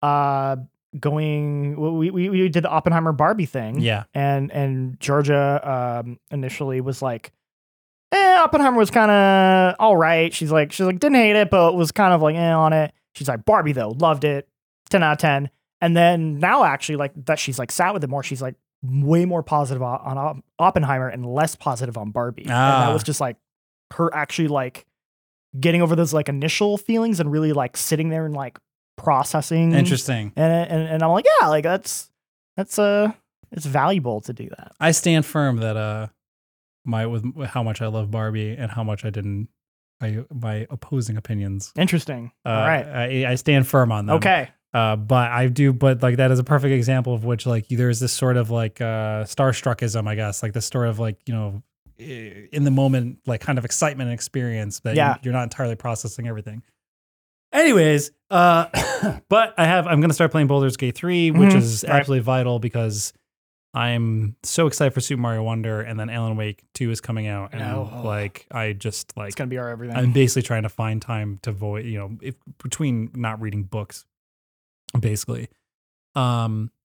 we did the Oppenheimer Barbie thing. Yeah. And Georgia initially was like, Oppenheimer was kind of all right. She's like, didn't hate it, but was kind of like on it. She's like, Barbie though, loved it, 10 out of 10. And then now actually like that she's like sat with it more, she's like way more positive on Oppenheimer and less positive on Barbie. And that was just like her actually like getting over those like initial feelings and really like sitting there and like processing. Interesting. And I'm like, yeah, like that's it's valuable to do that. I stand firm that with how much I love Barbie and how much I didn't, my opposing opinions. Interesting. All right. I stand firm on them. Okay. But like that is a perfect example of which like there's this sort of like starstruckism, I guess, like this sort of like, you know, in the moment, like kind of excitement and experience that you're not entirely processing everything. Anyways, but I'm going to start playing Baldur's Gate 3, which is absolutely vital because I'm so excited for Super Mario Wonder, and then Alan Wake 2 is coming out, and like I just like it's gonna be our everything. I'm basically trying to find time to avoid, you know, between not reading books, basically.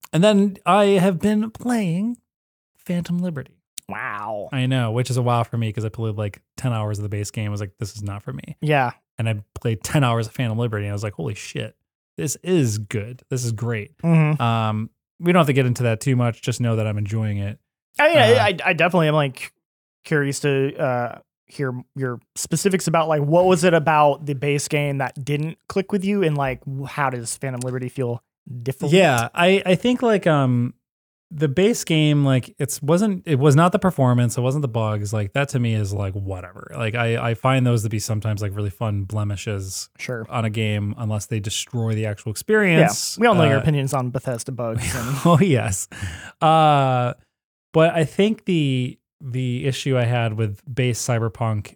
And then I have been playing Phantom Liberty. Wow. I know, which is a wow for me because I played like 10 hours of the base game. I was like, this is not for me. Yeah. And I played 10 hours of Phantom Liberty and I was like, holy shit, this is good. This is great. Mm-hmm. We don't have to get into that too much. Just know that I'm enjoying it. I definitely am like curious to hear your specifics about like what was it about the base game that didn't click with you, and like how does Phantom Liberty feel different? Yeah, I think like the base game, like it was not the performance, it wasn't the bugs. Like that to me is like whatever. Like I find those to be sometimes like really fun blemishes on a game unless they destroy the actual experience. Yeah, we all know your opinions on Bethesda bugs. And oh yes. But I think the issue I had with base Cyberpunk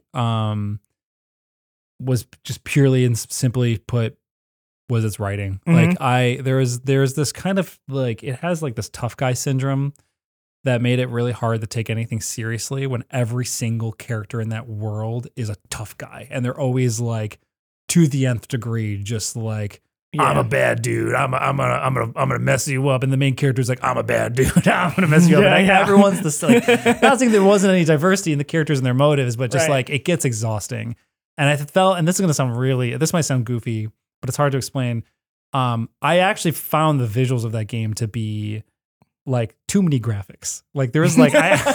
was just purely and simply put was its writing. Mhm. Like there's this kind of like, it has like this tough guy syndrome that made it really hard to take anything seriously when every single character in that world is a tough guy. And they're always like to the nth degree, just like, I'm a bad dude. I'm gonna mess you up. And the main character's like, I'm a bad dude. I'm gonna mess you up. And everyone's just like, not saying there wasn't any diversity in the characters and their motives, but just like it gets exhausting. And I felt, and this is gonna sound this might sound goofy, but it's hard to explain. I actually found the visuals of that game to be like too many graphics. Like there's like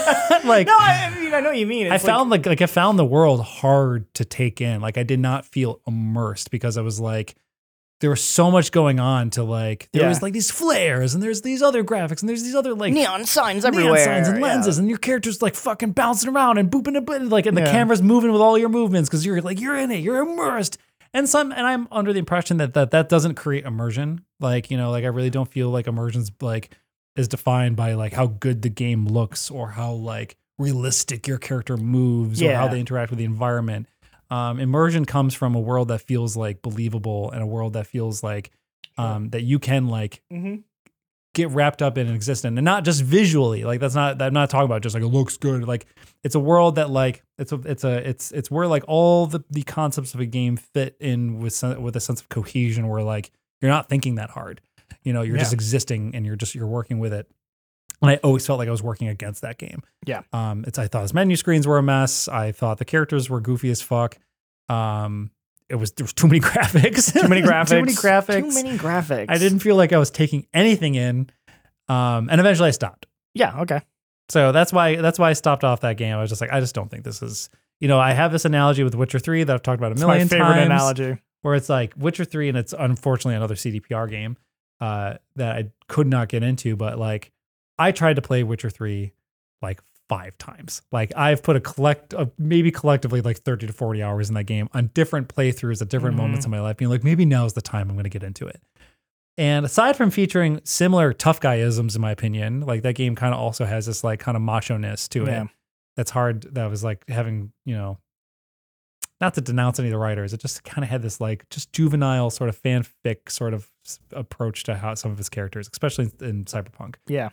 I mean, I know what you mean. I found I found the world hard to take in. Like I did not feel immersed because I was like, there was so much going on to like, there was like these flares and there's these other graphics and there's these other like neon signs everywhere, neon signs and lenses, and your character's like fucking bouncing around and booping a bit, like, and the camera's moving with all your movements because you're like, you're in it, you're immersed. And I'm under the impression that doesn't create immersion. Like, you know, like I really don't feel like immersion's like is defined by like how good the game looks or how like realistic your character moves or how they interact with the environment. Immersion comes from a world that feels like believable and a world that feels like that you can like get wrapped up in and exist in, and not just visually. Like I'm not talking about just like it looks good. Like it's a world that like it's where like all the concepts of a game fit in with a sense of cohesion, where like you're not thinking that hard. You know, you're just existing and you're working with it. And I always felt like I was working against that game. Yeah. I thought his menu screens were a mess. I thought the characters were goofy as fuck. There was too many graphics. Too many graphics. I didn't feel like I was taking anything in. And eventually I stopped. Yeah, okay. So that's why I stopped off that game. I was just like, I just don't think this is, you know, I have this analogy with Witcher 3 that I've talked about a million times. My favorite analogy. Where it's like Witcher 3, and it's unfortunately another CDPR game that I could not get into, but like I tried to play Witcher 3 like 5 times. Like I've put maybe collectively like 30 to 40 hours in that game on different playthroughs at different moments in my life, being like, maybe now's the time I'm going to get into it. And aside from featuring similar tough guy-isms, in my opinion, like that game kind of also has this like kind of macho-ness to it. That's hard. That was like having, you know, not to denounce any of the writers, it just kind of had this like just juvenile sort of fanfic sort of approach to how some of his characters, especially in Cyberpunk. Yeah.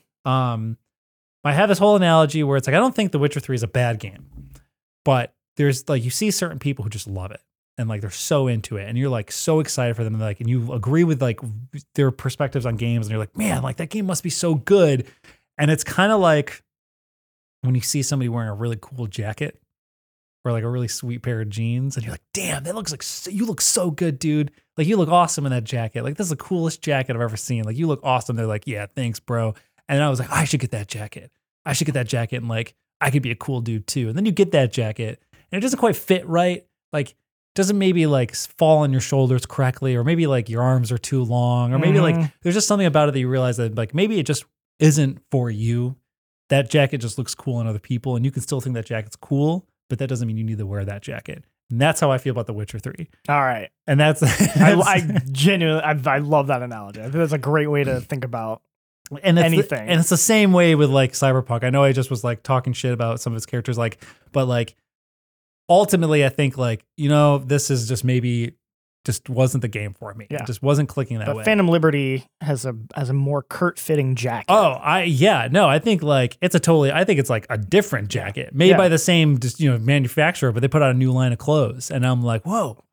I have this whole analogy where it's like, I don't think The Witcher 3 is a bad game, but there's like, you see certain people who just love it and like, they're so into it and you're like so excited for them. And like, and you agree with like their perspectives on games and you're like, man, like that game must be so good. And it's kind of like when you see somebody wearing a really cool jacket or like a really sweet pair of jeans and you're like, damn, that looks like, you look so good, dude. Like you look awesome in that jacket. Like this is the coolest jacket I've ever seen. Like you look awesome. They're like, yeah, thanks, bro. And I was like, I should get that jacket. And like, I could be a cool dude too. And then you get that jacket and it doesn't quite fit right. Like, doesn't maybe like fall on your shoulders correctly, or maybe like your arms are too long, or maybe like there's just something about it that you realize that like maybe it just isn't for you. That jacket just looks cool on other people and you can still think that jacket's cool, but that doesn't mean you need to wear that jacket. And that's how I feel about The Witcher 3. All right. And that's I genuinely, I love that analogy. I think that's a great way to think about anything. And it's the same way with like Cyberpunk. I know I just was like talking shit about some of its characters, like, but like ultimately I think like, you know, this is just maybe just wasn't the game for me. Yeah. It just wasn't clicking that way. Phantom Liberty has a more Kurt fitting jacket. Oh, I think like I think it's like a different jacket made by the same, just, you know, manufacturer, but they put out a new line of clothes and I'm like, whoa,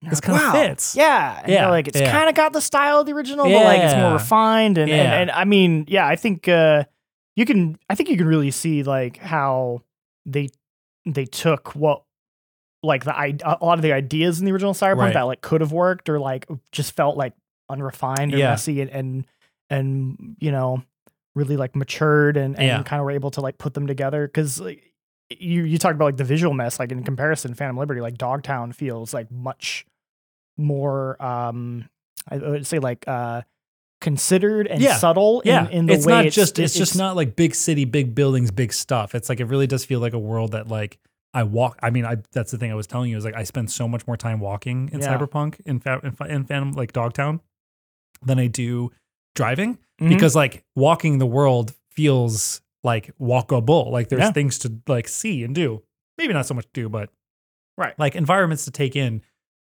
this kind of fits. Yeah. And you're like, it's kind of got the style of the original, but like it's more refined. And I mean, yeah, I think you can really see like how they took what like a lot of the ideas in the original Cyberpunk that like could have worked or like just felt like unrefined or messy and you know, really like matured and kind of were able to like put them together. Cause like, you talk about like the visual mess, like in comparison, Phantom Liberty, like Dogtown feels like much more, I would say like, considered and subtle in the it's way not it's just not like big city, big buildings, big stuff. It's like, it really does feel like a world that like that's the thing I was telling you is like, I spend so much more time walking in Cyberpunk in Phantom, like Dogtown than I do driving because like walking the world feels like walkable. Like there's things to like see and do. Maybe not so much to do, but like environments to take in.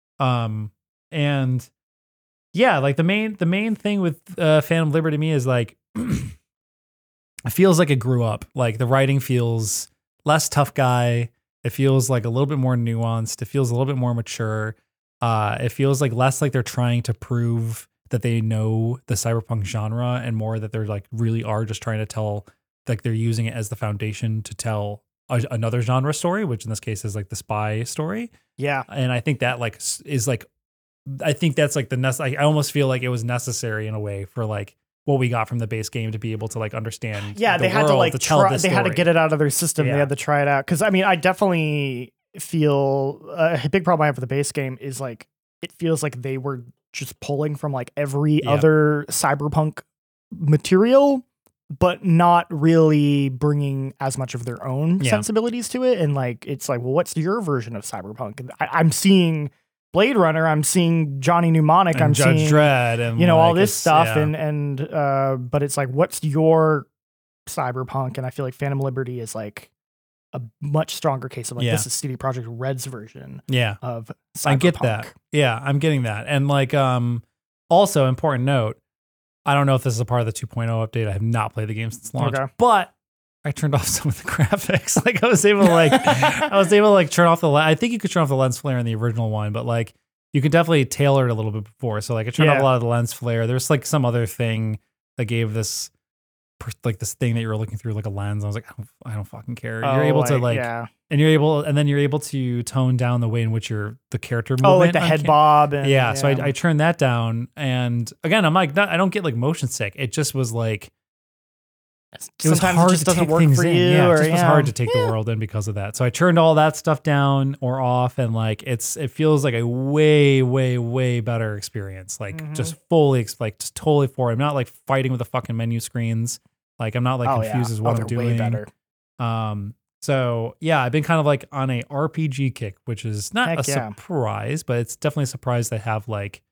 And yeah, like the main thing with Phantom Liberty to me is like it feels like it grew up. Like the writing feels less tough guy. It feels like a little bit more nuanced. It feels a little bit more mature. It feels like less like they're trying to prove that they know the cyberpunk genre and more that they're like really are just trying to tell, like they're using it as the foundation to tell another genre story, which in this case is like the spy story. Yeah. And I think that like is like, I think that's like I almost feel like it was necessary in a way for like what we got from the base game to be able to like understand. Yeah. They had to like they had to get it out of their system. They had to try it out. Cause I mean, I definitely feel a big problem I have with the base game is like, it feels like they were just pulling from like every other cyberpunk material, but not really bringing as much of their own sensibilities to it. And like, it's like, well, what's your version of cyberpunk? And I'm seeing Blade Runner, I'm seeing Johnny Mnemonic, and I'm Judge seeing Dredd, and you know, like all this stuff, and but it's like, what's your cyberpunk? And I feel like Phantom Liberty is like a much stronger case of like this is CD Projekt Red's version of cyberpunk. I get that. Yeah, I'm getting that. And like also important note, I don't know if this is a part of the 2.0 update. I have not played the game since launch, but I turned off some of the graphics. Like I was able to like turn off I think you could turn off the lens flare in the original one, but like you could definitely tailor it a little bit before. So like I turned off a lot of the lens flare. There's like some other thing that gave this like this thing that you were looking through like a lens. I was like, I don't fucking care. You're able to like, and then you're able to tone down the way in which the character movement. Oh, like the head bob. And, so I turned that down. And again, I'm like, I don't get like motion sick. It just was like, it was hard to take things in. Yeah, it just was hard to take the world in because of that. So I turned all that stuff down or off, and like it feels like a way, way, way better experience. Like just fully, like just totally for it. I'm not like fighting with the fucking menu screens. Like I'm not like confused as what I'm doing. Way better. So yeah, I've been kind of like on a RPG kick, which is not surprise, but it's definitely a surprise to have like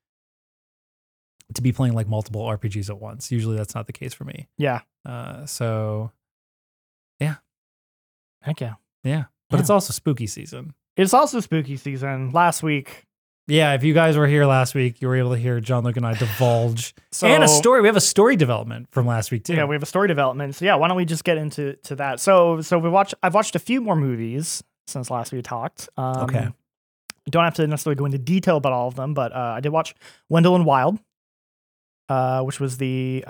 to be playing like multiple RPGs at once. Usually that's not the case for me. Yeah. So yeah. Heck yeah. Yeah. But it's also spooky season. It's also spooky season. Last week. Yeah, if you guys were here last week, you were able to hear John Luke and I divulge. And a story. We have a story development from last week too. Yeah, we have a story development. So yeah, why don't we just get into that? So I've watched a few more movies since last we talked. Okay. Don't have to necessarily go into detail about all of them, but I did watch Wendell and Wild, which was the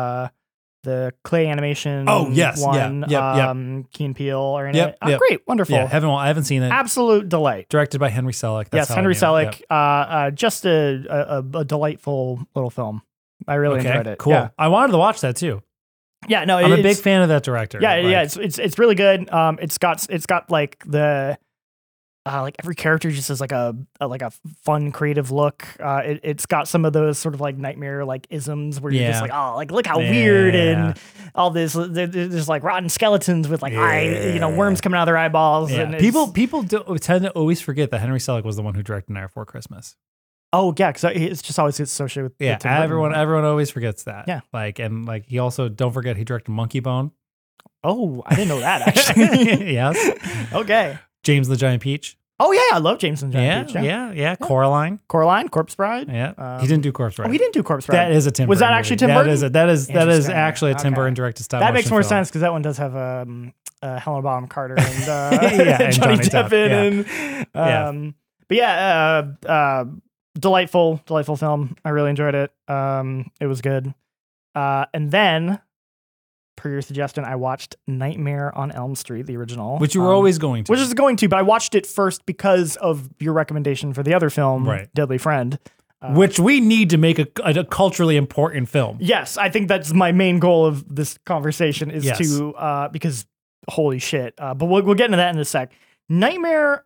clay animation. Oh yes, one. Key and Peele are in it. Great, wonderful. Yeah, I haven't seen it. Absolute delight. Directed by Henry Selick. Yes, Henry Selick. Just a delightful little film. I really enjoyed it. Cool. Yeah. I wanted to watch that too. Yeah, no, I'm a big fan of that director. Yeah, it's really good. It's got like the. Like every character just has like a fun creative look. It's got some of those sort of like nightmare like isms where you're just like, oh, like look how weird and all this. There's like rotten skeletons with like worms coming out of their eyeballs. Yeah. And people tend to always forget that Henry Selick was the one who directed Nightmare Before Christmas. Oh yeah, because it's just always gets associated with everyone always forgets that. Yeah, and he also, don't forget, he directed Monkey Bone. Oh, I didn't know that actually. Yes. Okay. James and the Giant Peach. Oh yeah, I love James and the Giant Peach. Yeah. Coraline, Corpse Bride. Yeah, he didn't do Corpse Bride. Oh, he didn't do Corpse Bride. That is a Tim. Was Burton that actually movie. Tim Burton? That is actually a Tim Burton directed style. That makes more sense because that one does have Helena Bonham Carter and, and Johnny Depp in. But delightful film. I really enjoyed it. It was good. And then, per your suggestion, I watched Nightmare on Elm Street, the original. Which you were always going to. Which is going to, but I watched it first because of your recommendation for the other film, right. Deadly Friend. Which we need to make a culturally important film. Yes, I think that's my main goal of this conversation is to, because holy shit. But we'll get into that in a sec. A Nightmare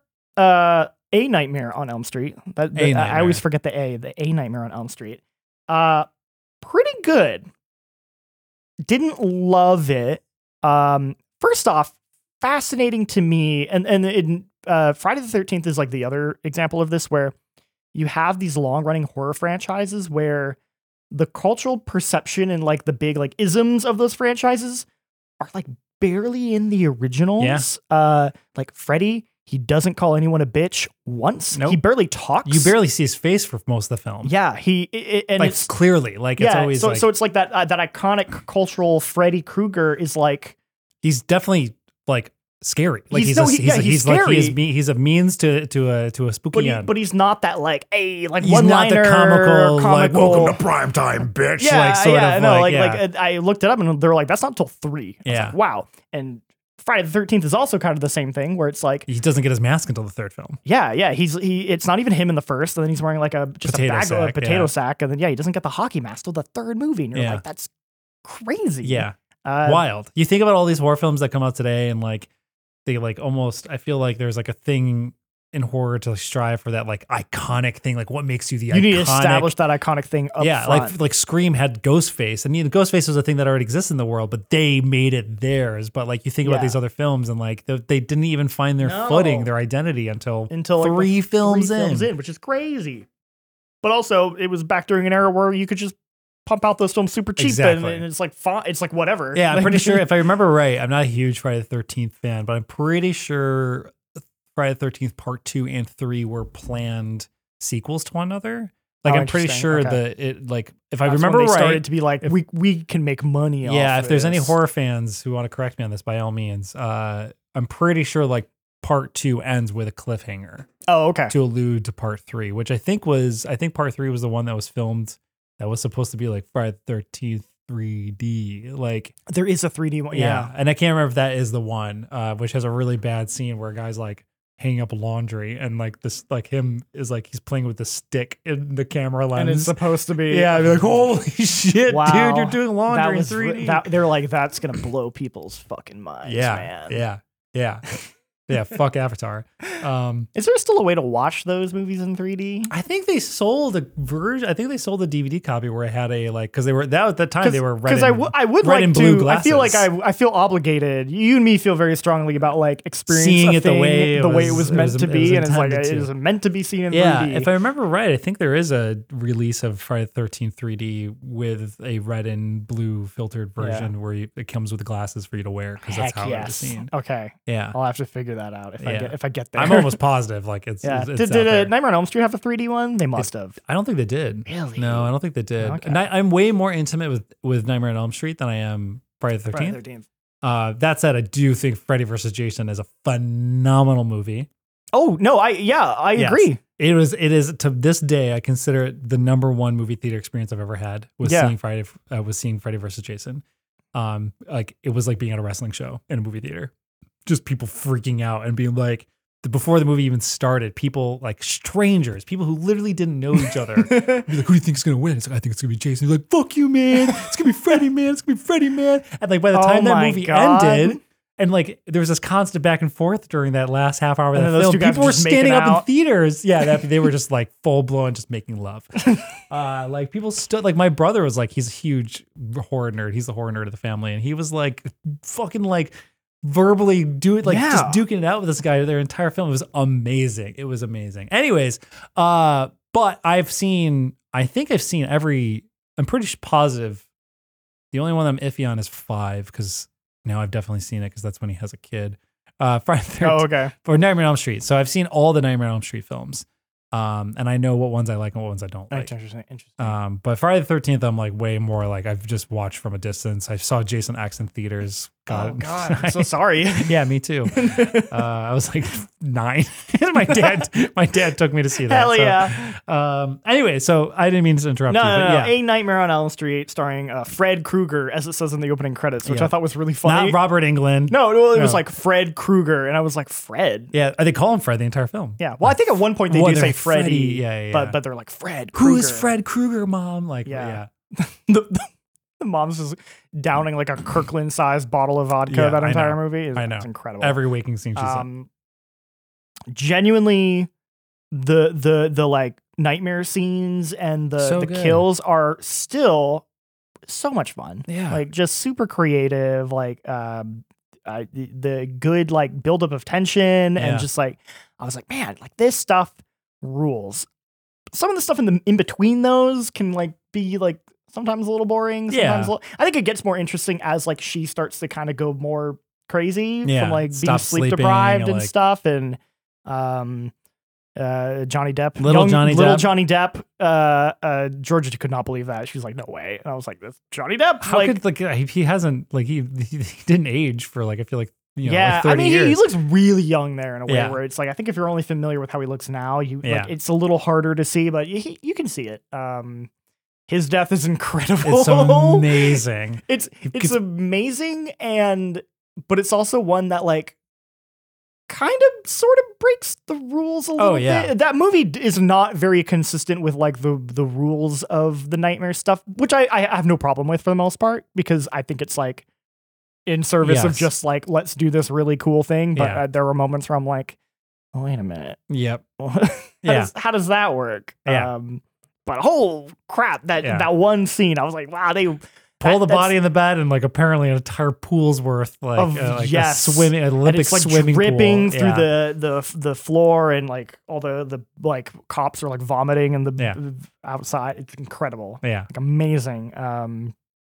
on Elm Street. I always forget the A Nightmare on Elm Street. Pretty good. Didn't love it. First off, fascinating to me, and Friday the 13th is like the other example of this where you have these long-running horror franchises where the cultural perception and like the big like isms of those franchises are like barely in the originals. Yeah. Like Freddy, he doesn't call anyone a bitch once. Nope. He barely talks. You barely see his face for most of the film. Yeah, and like it's clearly like it's always so it's like that iconic cultural Freddy Krueger is like he's definitely like scary. Like he's scary. He's a means to a spooky end. But he's not that like he's one not liner, the comical like welcome to primetime, bitch. Yeah, I looked it up and they were like that's not until 3. I was like, wow. And Friday the 13th is also kind of the same thing where it's like he doesn't get his mask until the third film. Yeah, it's not even him in the first, and then he's wearing like a potato sack, and then he doesn't get the hockey mask till the third movie, and you're like, that's crazy. Yeah, wild. You think about all these horror films that come out today, and like they like almost. I feel like there's like a thing in horror to strive for that like iconic thing, like what makes you the iconic. You need to establish that iconic thing up front. like Scream had Ghostface, and Ghostface was a thing that already exists in the world, but they made it theirs. But like you think about these other films, and like they didn't even find their footing, their identity until three films in, which is crazy. But also, it was back during an era where you could just pump out those films super cheap, and it's like it's like whatever. Yeah, I'm pretty sure if I remember right, I'm not a huge Friday the 13th fan, but I'm pretty sure Friday the 13th Part 2 and 3 were planned sequels to one another. Like I'm pretty sure that it like if I remember right, started to be like we can make money. Yeah, off if there's any horror fans who want to correct me on this, by all means, I'm pretty sure like Part 2 ends with a cliffhanger. Oh, okay. To allude to Part 3, which I think Part 3 was the one that was filmed that was supposed to be like Friday the 13th 3D. Like there is a 3D one. Yeah, and I can't remember if that is the one, which has a really bad scene where a guy's like hanging up laundry and like this like him is like he's playing with the stick in the camera lens and it's supposed to be I'd be like holy shit dude, you're doing laundry in 3D. They're like that's gonna blow people's fucking minds, man. Yeah, fuck Avatar. Is there still a way to watch those movies in 3D? I think they sold a version. I think they sold a DVD copy where it had a like because they were that at the time they were red. Because I would red like and to. Blue glasses. I feel like I feel obligated. You and me feel very strongly about like experiencing it the way it was meant to be, and it's like it is meant to be seen in 3D. Yeah, if I remember right, I think there is a release of Friday the 13th 3D with a red and blue filtered version where it comes with glasses for you to wear because that's how it was seen. Okay, yeah, I'll have to figure that out if I get there. I'm almost positive. Like it's did Nightmare on Elm Street have a 3D one? They must have. I don't think they did. Really? No, I don't think they did. Okay. And I'm way more intimate with Nightmare on Elm Street than I am Friday the 13th. That said, I do think Freddy vs. Jason is a phenomenal movie. Oh no, I agree. It is to this day I consider it the number one movie theater experience I've ever had seeing Freddy vs. Jason. Like it was like being at a wrestling show in a movie theater. Just people freaking out and being like, before the movie even started, people like strangers, people who literally didn't know each other, be like, "Who do you think is gonna win?" It's like, "I think it's gonna be Jason." He's like, "Fuck you, man! It's gonna be Freddy, man! It's gonna be Freddy, man!" And like by the time that movie ended, and like there was this constant back and forth during that last half hour of the film, people were standing up in theaters. Yeah, they were just like full blown, just making love. Like people stood. Like my brother was like, he's a huge horror nerd. He's the horror nerd of the family, and he was like, fucking like. Verbally just duking it out with this guy their entire film. It was amazing. Anyways, but I think I've seen every, I'm pretty positive. The only one I'm iffy on is 5 because now I've definitely seen it because that's when he has a kid. Friday the 13th, okay. For Nightmare on Elm Street. So I've seen all the Nightmare on Elm Street films. And I know what ones I like and what ones I don't like. Interesting. But Friday the 13th, I'm like way more like I've just watched from a distance. I saw Jason X in theaters God. Oh God, I'm so sorry. Yeah, me too. I was like 9. my dad took me to see that. Hell so, yeah. Anyway, so I didn't mean to interrupt No, you, no, but no. yeah. A Nightmare on Elm Street, starring Fred Krueger, as it says in the opening credits, which Yeah. I thought was really funny. Not Robert Englund. No, it was No. like Fred Krueger, and I was like, Fred. Yeah, they call him Fred the entire film. Yeah. Well, I think at one point they Well, do they're say Freddy. Freddy. Yeah. But they're like Fred. Who Krueger. is Fred Krueger, Mom? Like, Yeah. yeah. The mom's just downing like a Kirkland-sized bottle of vodka Yeah, that I entire know. movie. I know. It's incredible. Every waking scene she's in. Genuinely, the like nightmare scenes and So the good. kills are still so much fun. Yeah. Like just super creative. Like the good like buildup of tension Yeah. and just like I was like, man, like this stuff rules. Some of the stuff in between those can like be like sometimes a little boring. Sometimes I think it gets more interesting as like she starts to kind of go more crazy from like being Stop sleep sleeping deprived and, and like- stuff. And Johnny Depp, Little Johnny Depp. Georgia could not believe that. She was like, "No way!" And I was like, "That's Johnny Depp." How like, could he hasn't like he didn't age for like I feel like yeah, like 30 I mean, years. he looks really young there in a way Yeah. where it's like I think if you're only familiar with how he looks now, Yeah. like it's a little harder to see, but you can see it. His death is incredible. It's amazing. It's amazing, but it's also one that like kind of sort of breaks the rules a little yeah. bit. That movie is not very consistent with like the rules of the nightmare stuff, which I have no problem with for the most part because I think it's like in service of Yes. just like let's do this really cool thing. But Yeah. there were moments where I'm like, oh, wait a minute, Yep. how how does that work? Yeah. But oh crap, that one scene, I was like, wow, they Pull the body in the bed and like apparently an entire pool's worth like, like a swimming Olympic and it's like swimming dripping pool. through Yeah. the floor and like all the like cops are like vomiting in the Yeah. outside. It's incredible, Yeah. like amazing. And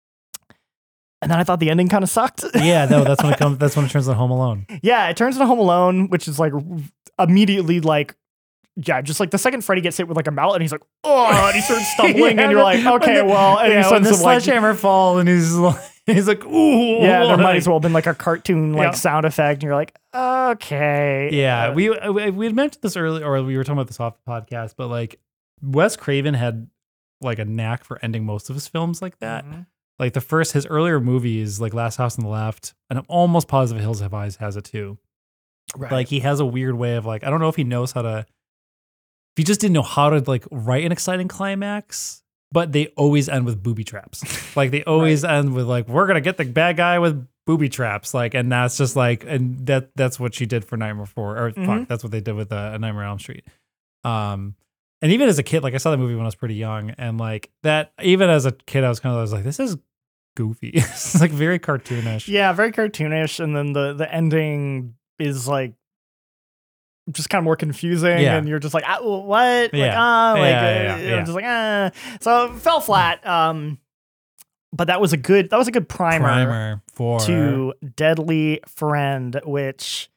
then I thought the ending kind of sucked. Yeah, no, that's when it comes. That's when it turns into Home Alone. Yeah, it turns into Home Alone, which is like immediately like. Yeah, just like the second Freddy gets hit with like a mallet and he's like, oh, and he starts stumbling Yeah, and you're like, okay, well, and Yeah, he when sends the some like, sledgehammer fall and he's like, ooh. yeah, there might like- as well have been like a cartoon like Yeah. sound effect, and you're like, okay, Yeah, we had mentioned this earlier, or we were talking about this off the podcast, but like Wes Craven had like a knack for ending most of his films like that. Mhm. Like his earlier movies, like Last House on the Left, and I'm almost positive Hills Have Eyes has it too. Right. Like he has a weird way of like, I don't know if he knows how to, if he just didn't know how to like write an exciting climax, but they always end with booby traps. Like they always end with like, we're gonna get the bad guy with booby traps. Like, and that's just like, and that's what she did for Nightmare 4, or fuck, that's what they did with A Nightmare on Elm Street. And even as a kid, like I saw the movie when I was pretty young, and like that, even as a kid, I was like, this is goofy. It's like very cartoonish. Yeah, very cartoonish, and then the ending is like just kind of more confusing, Yeah. and you're just like, what? Yeah. I'm just like, So it fell flat. But that was a good primer for to Deadly Friend, which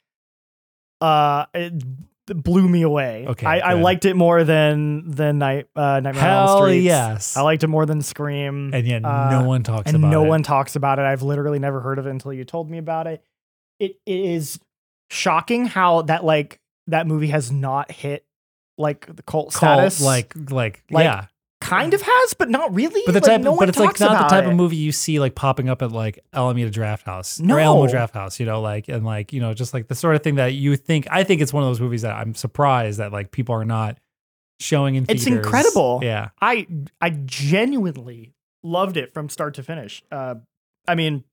it blew me away. Okay, I good. liked it more than Nightmare on Elm Hell Street. yes. I liked it more than Scream. And yet no one talks and about no it. one talks about it. I've literally never heard of it until you told me about it. It is shocking how that movie has not hit like the cult status. like yeah. Kind of has, but not really. But the Like, type, no but one it's like talks not the about type it. of movie you see like popping up at like Alameda Draft House No. or Alamo Draft House, you know, like and like, you know, just like the sort of thing that you think. I think it's one of those movies that I'm surprised that like people are not showing in theaters. It's incredible. Yeah, I genuinely loved it from start to finish. I mean,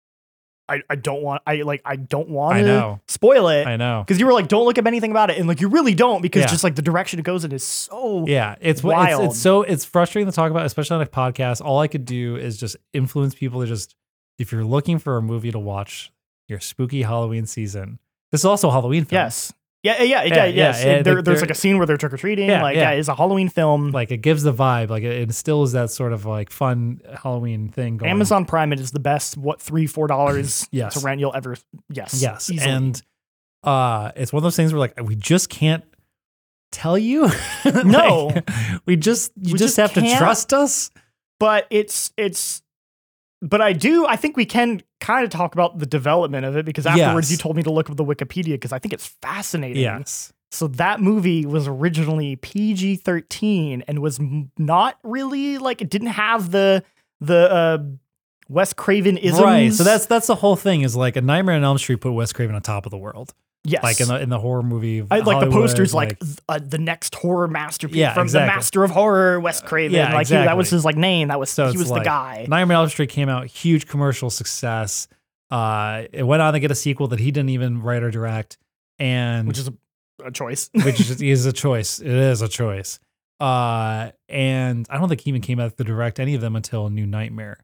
I don't want I to know. spoil it. I know. Because you were like, don't look up anything about it, and like you really don't, because Yeah. just like the direction it goes in is so Yeah, it's wild. it's frustrating to talk about, especially on a podcast. All I could do is just influence people to just, if you're looking for a movie to watch your spooky Halloween season, this is also a Halloween film. Yes. Yes. There's like a scene where they're trick or treating. It's a Halloween film. Like it gives the vibe, like it instills that sort of like fun Halloween thing going. Amazon Prime, it is the best $3-4 Yes. to rent you'll ever. Yes. Yes, easily. and it's one of those things where like we just can't tell you. No. Like, you just just have to can't. trust us. But it's But I think we can kind of talk about the development of it, because afterwards you told me to look up the Wikipedia because I think it's fascinating. Yes. So that movie was originally PG-13 and was not really like, it didn't have the Wes Craven isms. Right. So that's the whole thing, is like A Nightmare on Elm Street put Wes Craven on top of the world. Yes. Like in the horror movie. Like the posters, like the next horror masterpiece from the master of horror, Wes Craven. Yeah, like that was his like name. He was the guy. Nightmare on Elm Street came out, huge commercial success. It went on to get a sequel that he didn't even write or direct, and which is a choice. Which is a choice. It is a choice. And I don't think he even came out to direct any of them until New Nightmare.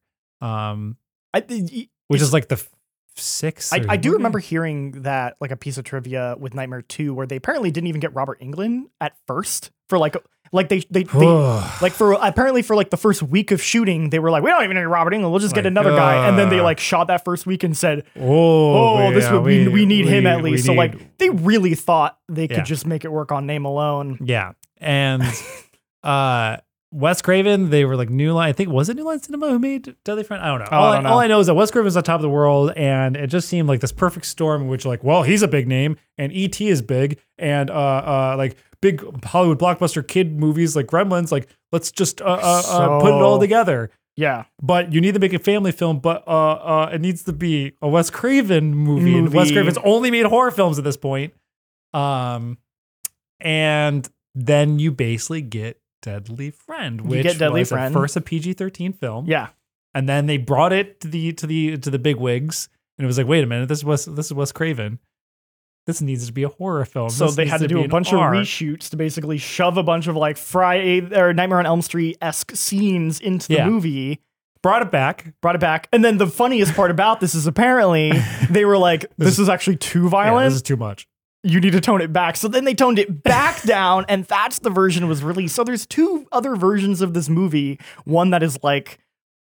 Which is like the sixth. I do remember hearing that, like, a piece of trivia with Nightmare 2 where they apparently didn't even get Robert Englund at first for like they like for apparently for like the first week of shooting, they were like, we don't even need Robert Englund, we'll just get another guy. And then they like shot that first week and said, we need him at least. So like they really thought they could just make it work on name alone. Yeah. And Wes Craven, they were like New Line. I think, was it New Line Cinema who made Deadly Friend? I don't know. All I know is that Wes Craven's on top of the world, and it just seemed like this perfect storm in which, like, well, he's a big name, and E.T. is big, and like big Hollywood blockbuster kid movies like Gremlins, like, let's just put it all together. Yeah. But you need to make a family film, but it needs to be a Wes Craven movie. And Wes Craven's only made horror films at this point. And then you basically get Deadly Friend, which was at first a PG-13 film. Yeah. And then they brought it to the big wigs, and it was like, wait a minute, this is Wes Craven. This needs to be a horror film. So they had to do a bunch of reshoots to basically shove a bunch of like Friday or Nightmare on Elm Street-esque scenes into the movie. Brought it back. And then the funniest part about this is apparently they were like, this is actually too violent. Yeah, this is too much. You need to tone it back. So then they toned it back down, and that's the version was released. So there's two other versions of this movie. One that is like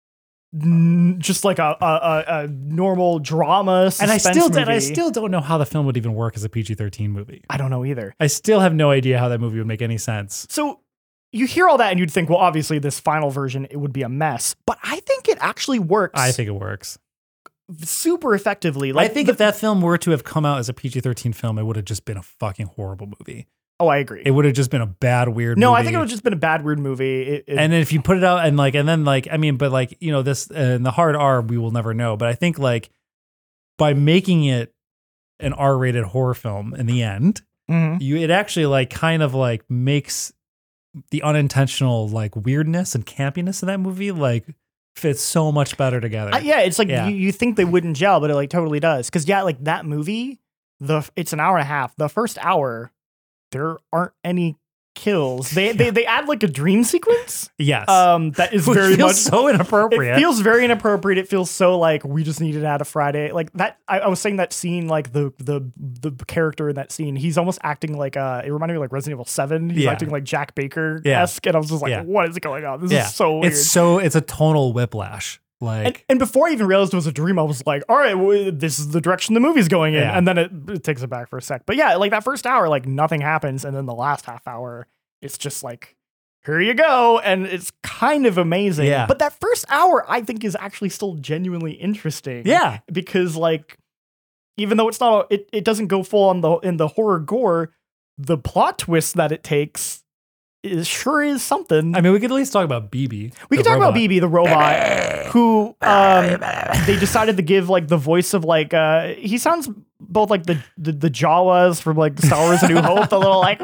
just like a normal drama suspense movie. I still don't know how the film would even work as a PG-13 movie. I don't know either. I still have no idea how that movie would make any sense. So you hear all that and you'd think, well, obviously this final version, it would be a mess. But I think it actually works. I think it works super effectively. Like, I think if that film were to have come out as a PG-13 film, it would have just been a fucking horrible movie. Oh, I agree. It would have just been a bad, weird movie. No, I think it would have just been a bad, weird movie. And then if you put it out and then this in the hard R, we will never know. But I think like by making it an R-rated horror film in the end, it actually like kind of like makes the unintentional like weirdness and campiness of that movie like fits so much better together. It's like you think they wouldn't gel, but it like totally does. Because like that movie, it's an hour and a half. The first hour, there aren't any kills. They add like a dream sequence. Yes. That is very much so inappropriate. It feels very inappropriate. It feels so like we just needed to add a Friday. Like that I was saying that scene, like the character in that scene, he's almost acting like it reminded me of like Resident Evil 7. He's acting like Jack Baker-esque. And I was just like, what is going on? This is so weird. It's a tonal whiplash. Like, and before I even realized it was a dream, I was like, all right, well, this is the direction the movie's going in. And then it takes it back for a sec. But yeah, like that first hour, like nothing happens. And then the last half hour, it's just like, here you go. And it's kind of amazing. Yeah. But that first hour, I think, is actually still genuinely interesting. Yeah. Because like, even though it's not, it doesn't go full on in the horror gore, the plot twist that it takes is something. I mean, we could at least talk about BB. We could talk about BB, the robot, who they decided to give like the voice of like he sounds both like the Jawas from like Star Wars: A New Hope, the little like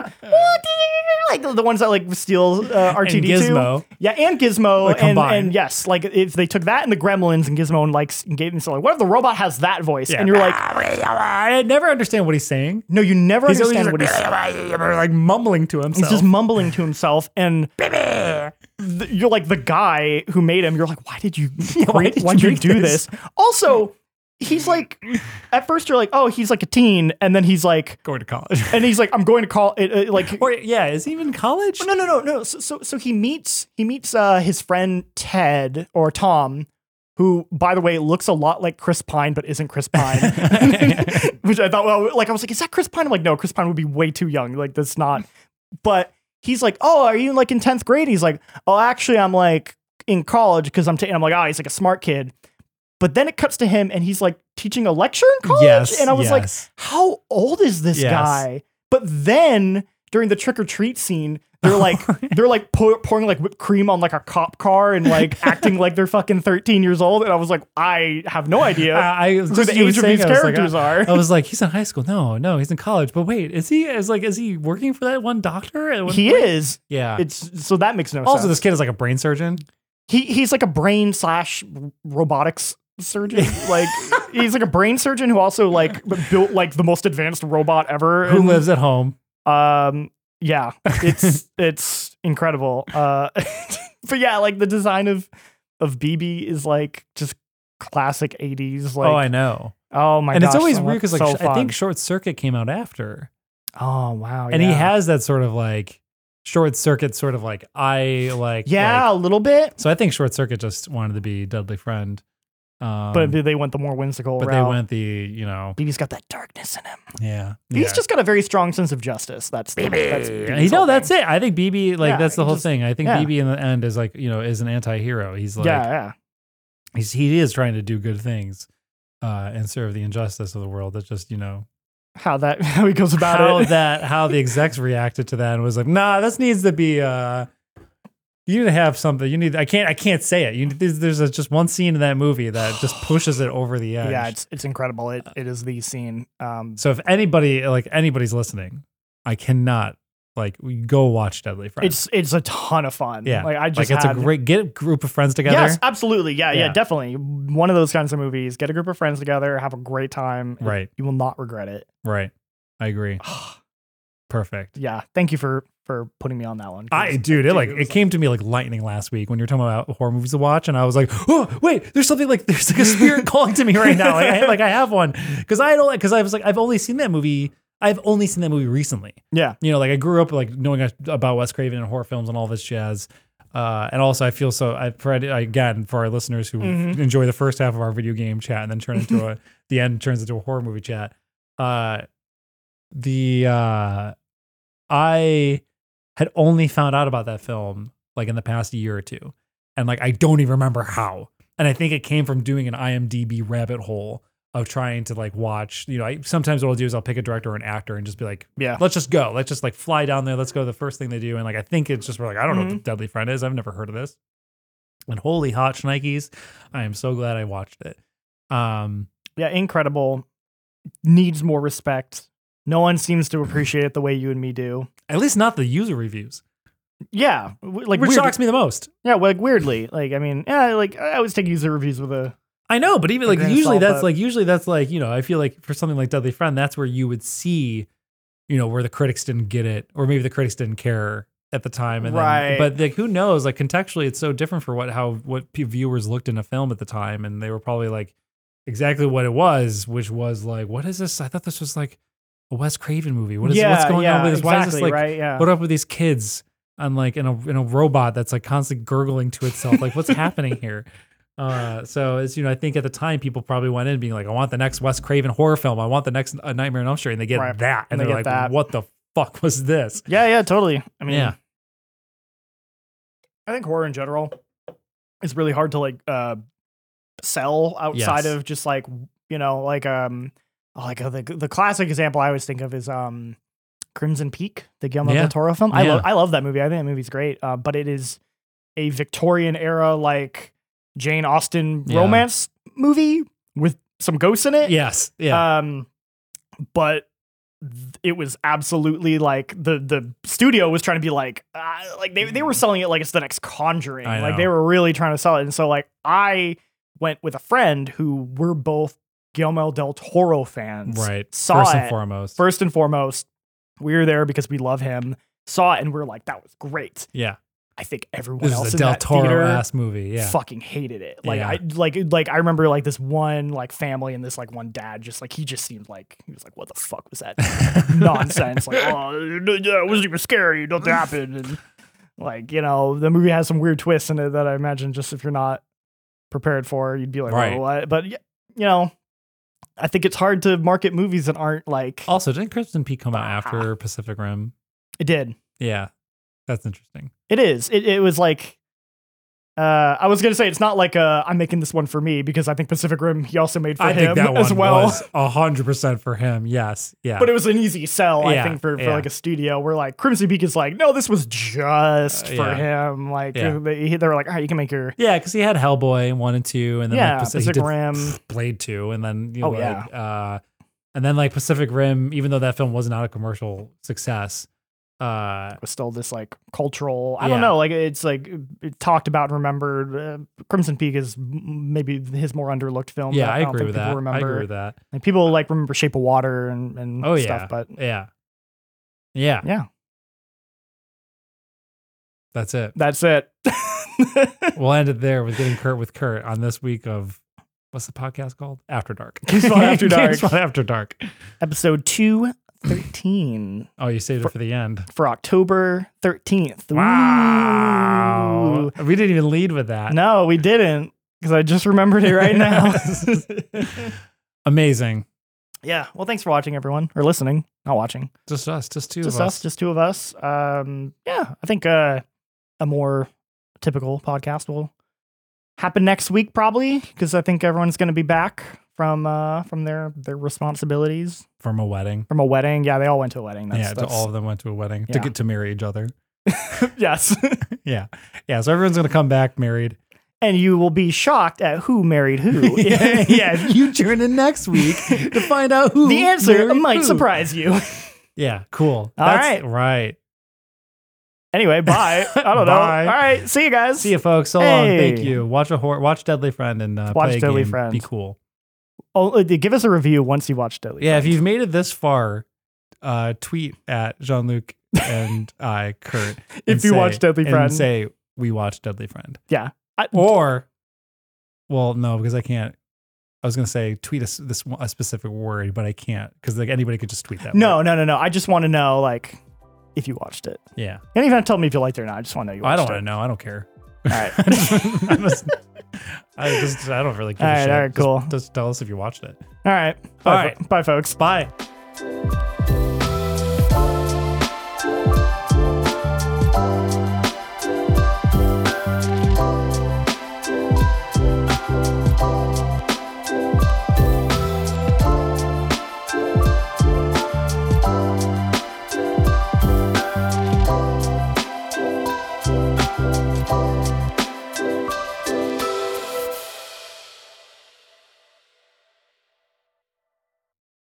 the ones that like steal R2D2. And Gizmo. Yeah, and Gizmo, and yes, like if they took that and the Gremlins and Gizmo and like gave them, so like, what if the robot has that voice? And you're like, I never understand what he's saying. No, you never understand what he's saying. Like mumbling to himself. He's just mumbling to himself, and you're like the guy who made him. You're like, why did you do this? Also, he's like, at first you're like, oh, he's like a teen, and then he's like going to college, and he's like, I'm going to college. Is he even in college? No. So he meets his friend Ted or Tom, who, by the way, looks a lot like Chris Pine, but isn't Chris Pine. Which I thought, well, like I was like, is that Chris Pine? I'm like, no, Chris Pine would be way too young. Like that's not. But he's like, oh, are you like in 10th grade? He's like, oh, actually, I'm like in college because I'm like, oh, he's like a smart kid. But then it cuts to him and he's like teaching a lecture in college. Yes, and I was like, yes. how old is this guy? But then during the trick or treat scene, they're like pouring like whipped cream on like a cop car and like acting like they're fucking 13 years old. And I was like, I have no idea who the age of these characters are. I was like, he's in high school. No, he's in college. But wait, is he working for that one doctor? He is. Yeah. So that makes no sense. Also, this kid is like a brain surgeon. He's like a brain / robotics surgeon. Like he's like a brain surgeon who also like built like the most advanced robot ever. Who lives at home. Yeah, it's incredible. But yeah, like the design of BB is like just classic 80s. Like, oh, I know. Oh my god. And it's always weird because like so I think Short Circuit came out after. Oh wow. And he has that sort of like Short Circuit sort of like a little bit. So I think Short Circuit just wanted to be Deadly Friend. But they went the more whimsical route. But they went the, BB's got that darkness in him. Yeah. He's just got a very strong sense of justice. That's BB. That's it. I think BB, that's the whole thing. I think BB in the end is like, is an anti-hero. He's like, he is trying to do good things and serve the injustice of the world. That's just, how he goes about it. How the execs reacted to that and was like, nah, this needs to be, you need to have something. I can't say it. There's just one scene in that movie that just pushes it over the edge. Yeah, it's incredible. It is the scene. So if anybody's listening, I cannot go watch Deadly Friends. It's a ton of fun. Yeah, it's a great get a group of friends together. Yes, absolutely. Yeah, definitely. One of those kinds of movies. Get a group of friends together, have a great time. Right, you will not regret it. Right, I agree. Perfect. Yeah, thank you for putting me on that one. It came to me like lightning last week when you were talking about horror movies to watch, and I was like, oh wait, there's like a spirit calling to me right now. I have one because I was like, I've only seen that movie recently. Yeah, I grew up like knowing about Wes Craven and horror films and all this jazz. And also I feel again for our listeners who enjoy the first half of our video game chat and then the end turns into a horror movie chat. I had only found out about that film like in the past year or two. And I don't even remember how. And I think it came from doing an IMDb rabbit hole of trying to watch, sometimes what I'll do is I'll pick a director or an actor and just be like, yeah, let's just go. Let's just fly down there. Let's go to the first thing they do. And I think it's just I don't know what the Deadly Friend is. I've never heard of this. And holy hot shnikes, I am so glad I watched it. Yeah, incredible. Needs more respect. No one seems to appreciate it the way you and me do. At least not the user reviews. Yeah, which shocks me the most. Yeah, weirdly. I always take user reviews with a. I know, but even usually that's I feel like for something like Deadly Friend, that's where you would see, where the critics didn't get it, or maybe the critics didn't care at the time, and right. But who knows? Contextually, it's so different for what viewers looked in a film at the time, and they were probably exactly what it was, which was what is this? I thought this was a Wes Craven movie. What's going on with this? Why is this right? Yeah. What up with these kids on in a robot that's constantly gurgling to itself? What's happening here? So it's I think at the time people probably went in being I want the next Wes Craven horror film. I want the next Nightmare on Elm Street, and they get that, and they're like, that. What the fuck was this? Yeah, totally. I mean, yeah. I think horror in general is really hard to sell outside of just the classic example I always think of is Crimson Peak, the Guillermo del Toro film. Yeah. I love that movie. I think that movie's great. But it is a Victorian era Jane Austen romance movie with some ghosts in it. Yes. Yeah. But it was absolutely the studio was trying to be they were selling it like it's the next Conjuring. They were really trying to sell it. And so I went with a friend who were both Guillermo del Toro fans. Right. First and foremost, we were there because we love him. Saw it and we were like, that was great. Yeah. I think everyone else in Del that Toro theater ass movie. Yeah. fucking hated it. I remember this one family and this one dad he just seemed he was what the fuck was that nonsense? It wasn't even scary. Nothing happened. And the movie has some weird twists in it that I imagine just if you're not prepared for, you'd be like, right. Oh, what? But I think it's hard to market movies that aren't Also, didn't Crimson Peak come out after Pacific Rim? It did. Yeah. That's interesting. It is. It was I was gonna say it's not like I'm making this one for me because I think Pacific Rim he also made for I him think that one as well. was 100% for him. Yes, yeah. But it was an easy sell, I Yeah, think, for yeah. like a studio. Where like Crimson Peak is like, no, this was just for yeah. him. Like Yeah. they were like, all right, you can make your Yeah, because he had Hellboy 1 and 2, and then Yeah, like, Pacific he did Rim. Blade 2, and then Oh, like, and then like Pacific Rim, even though that film was not a commercial success, was still this like cultural. I Yeah. don't know. Like it's like it talked about and remembered. Crimson Peak is maybe his more underlooked film. yeah, that I don't agree think with people that. Remember. I agree with that. Like people like remember Shape of Water and Oh stuff. yeah, But yeah, yeah, that's it. that's it. We'll end it there with getting Kurt with Kurt on this week of what's the podcast called? After Dark. GameSpot After Dark. GameSpot After Dark. Episode 213 Oh, you saved it for the end. for October 13th. Wow, Ooh. we didn't even lead with that. No, we didn't because I just remembered it right now. Amazing. Yeah. Well, thanks for watching, everyone, or listening. Not watching. Just us, just two Just of us, just two of us. Yeah, I think a more typical podcast will happen next week, probably, because I think everyone's going to be back from their responsibilities From a wedding. from a wedding. Yeah, they all went to a wedding. That's, All of them went to a wedding to Yeah. get to marry each other. yes. Yeah. Yeah. So everyone's going to come back married. And you will be shocked at who married who. Yeah. If you tune in next week to find out who. The answer married might who. surprise you. Yeah. Cool. All right. Right. Anyway, bye. I don't know. Bye. All right. See you guys. See you, folks. So long. Thank Hey. you. Watch Deadly Friend and Watch play a Deadly game. Friend. Be cool. Oh, give us a review once you watch Deadly Yeah. Friend. If you've made it this far, tweet at Jean-Luc and I, Kurt. If you watch Deadly Friend. And say, we watched Deadly Friend. Yeah. Or, well, no, because I can't. I was going to say tweet a specific word, but I can't because like anybody could just tweet that. No. word. I just want to know, like, if you watched it. Yeah. And even tell me if you liked it or not. I just want to know you watched I don't it. want to know. I don't care. All right. I don't really give All a right, shit. all right, cool. Just tell us if you watched it. All right. All right. Bye, folks. Bye.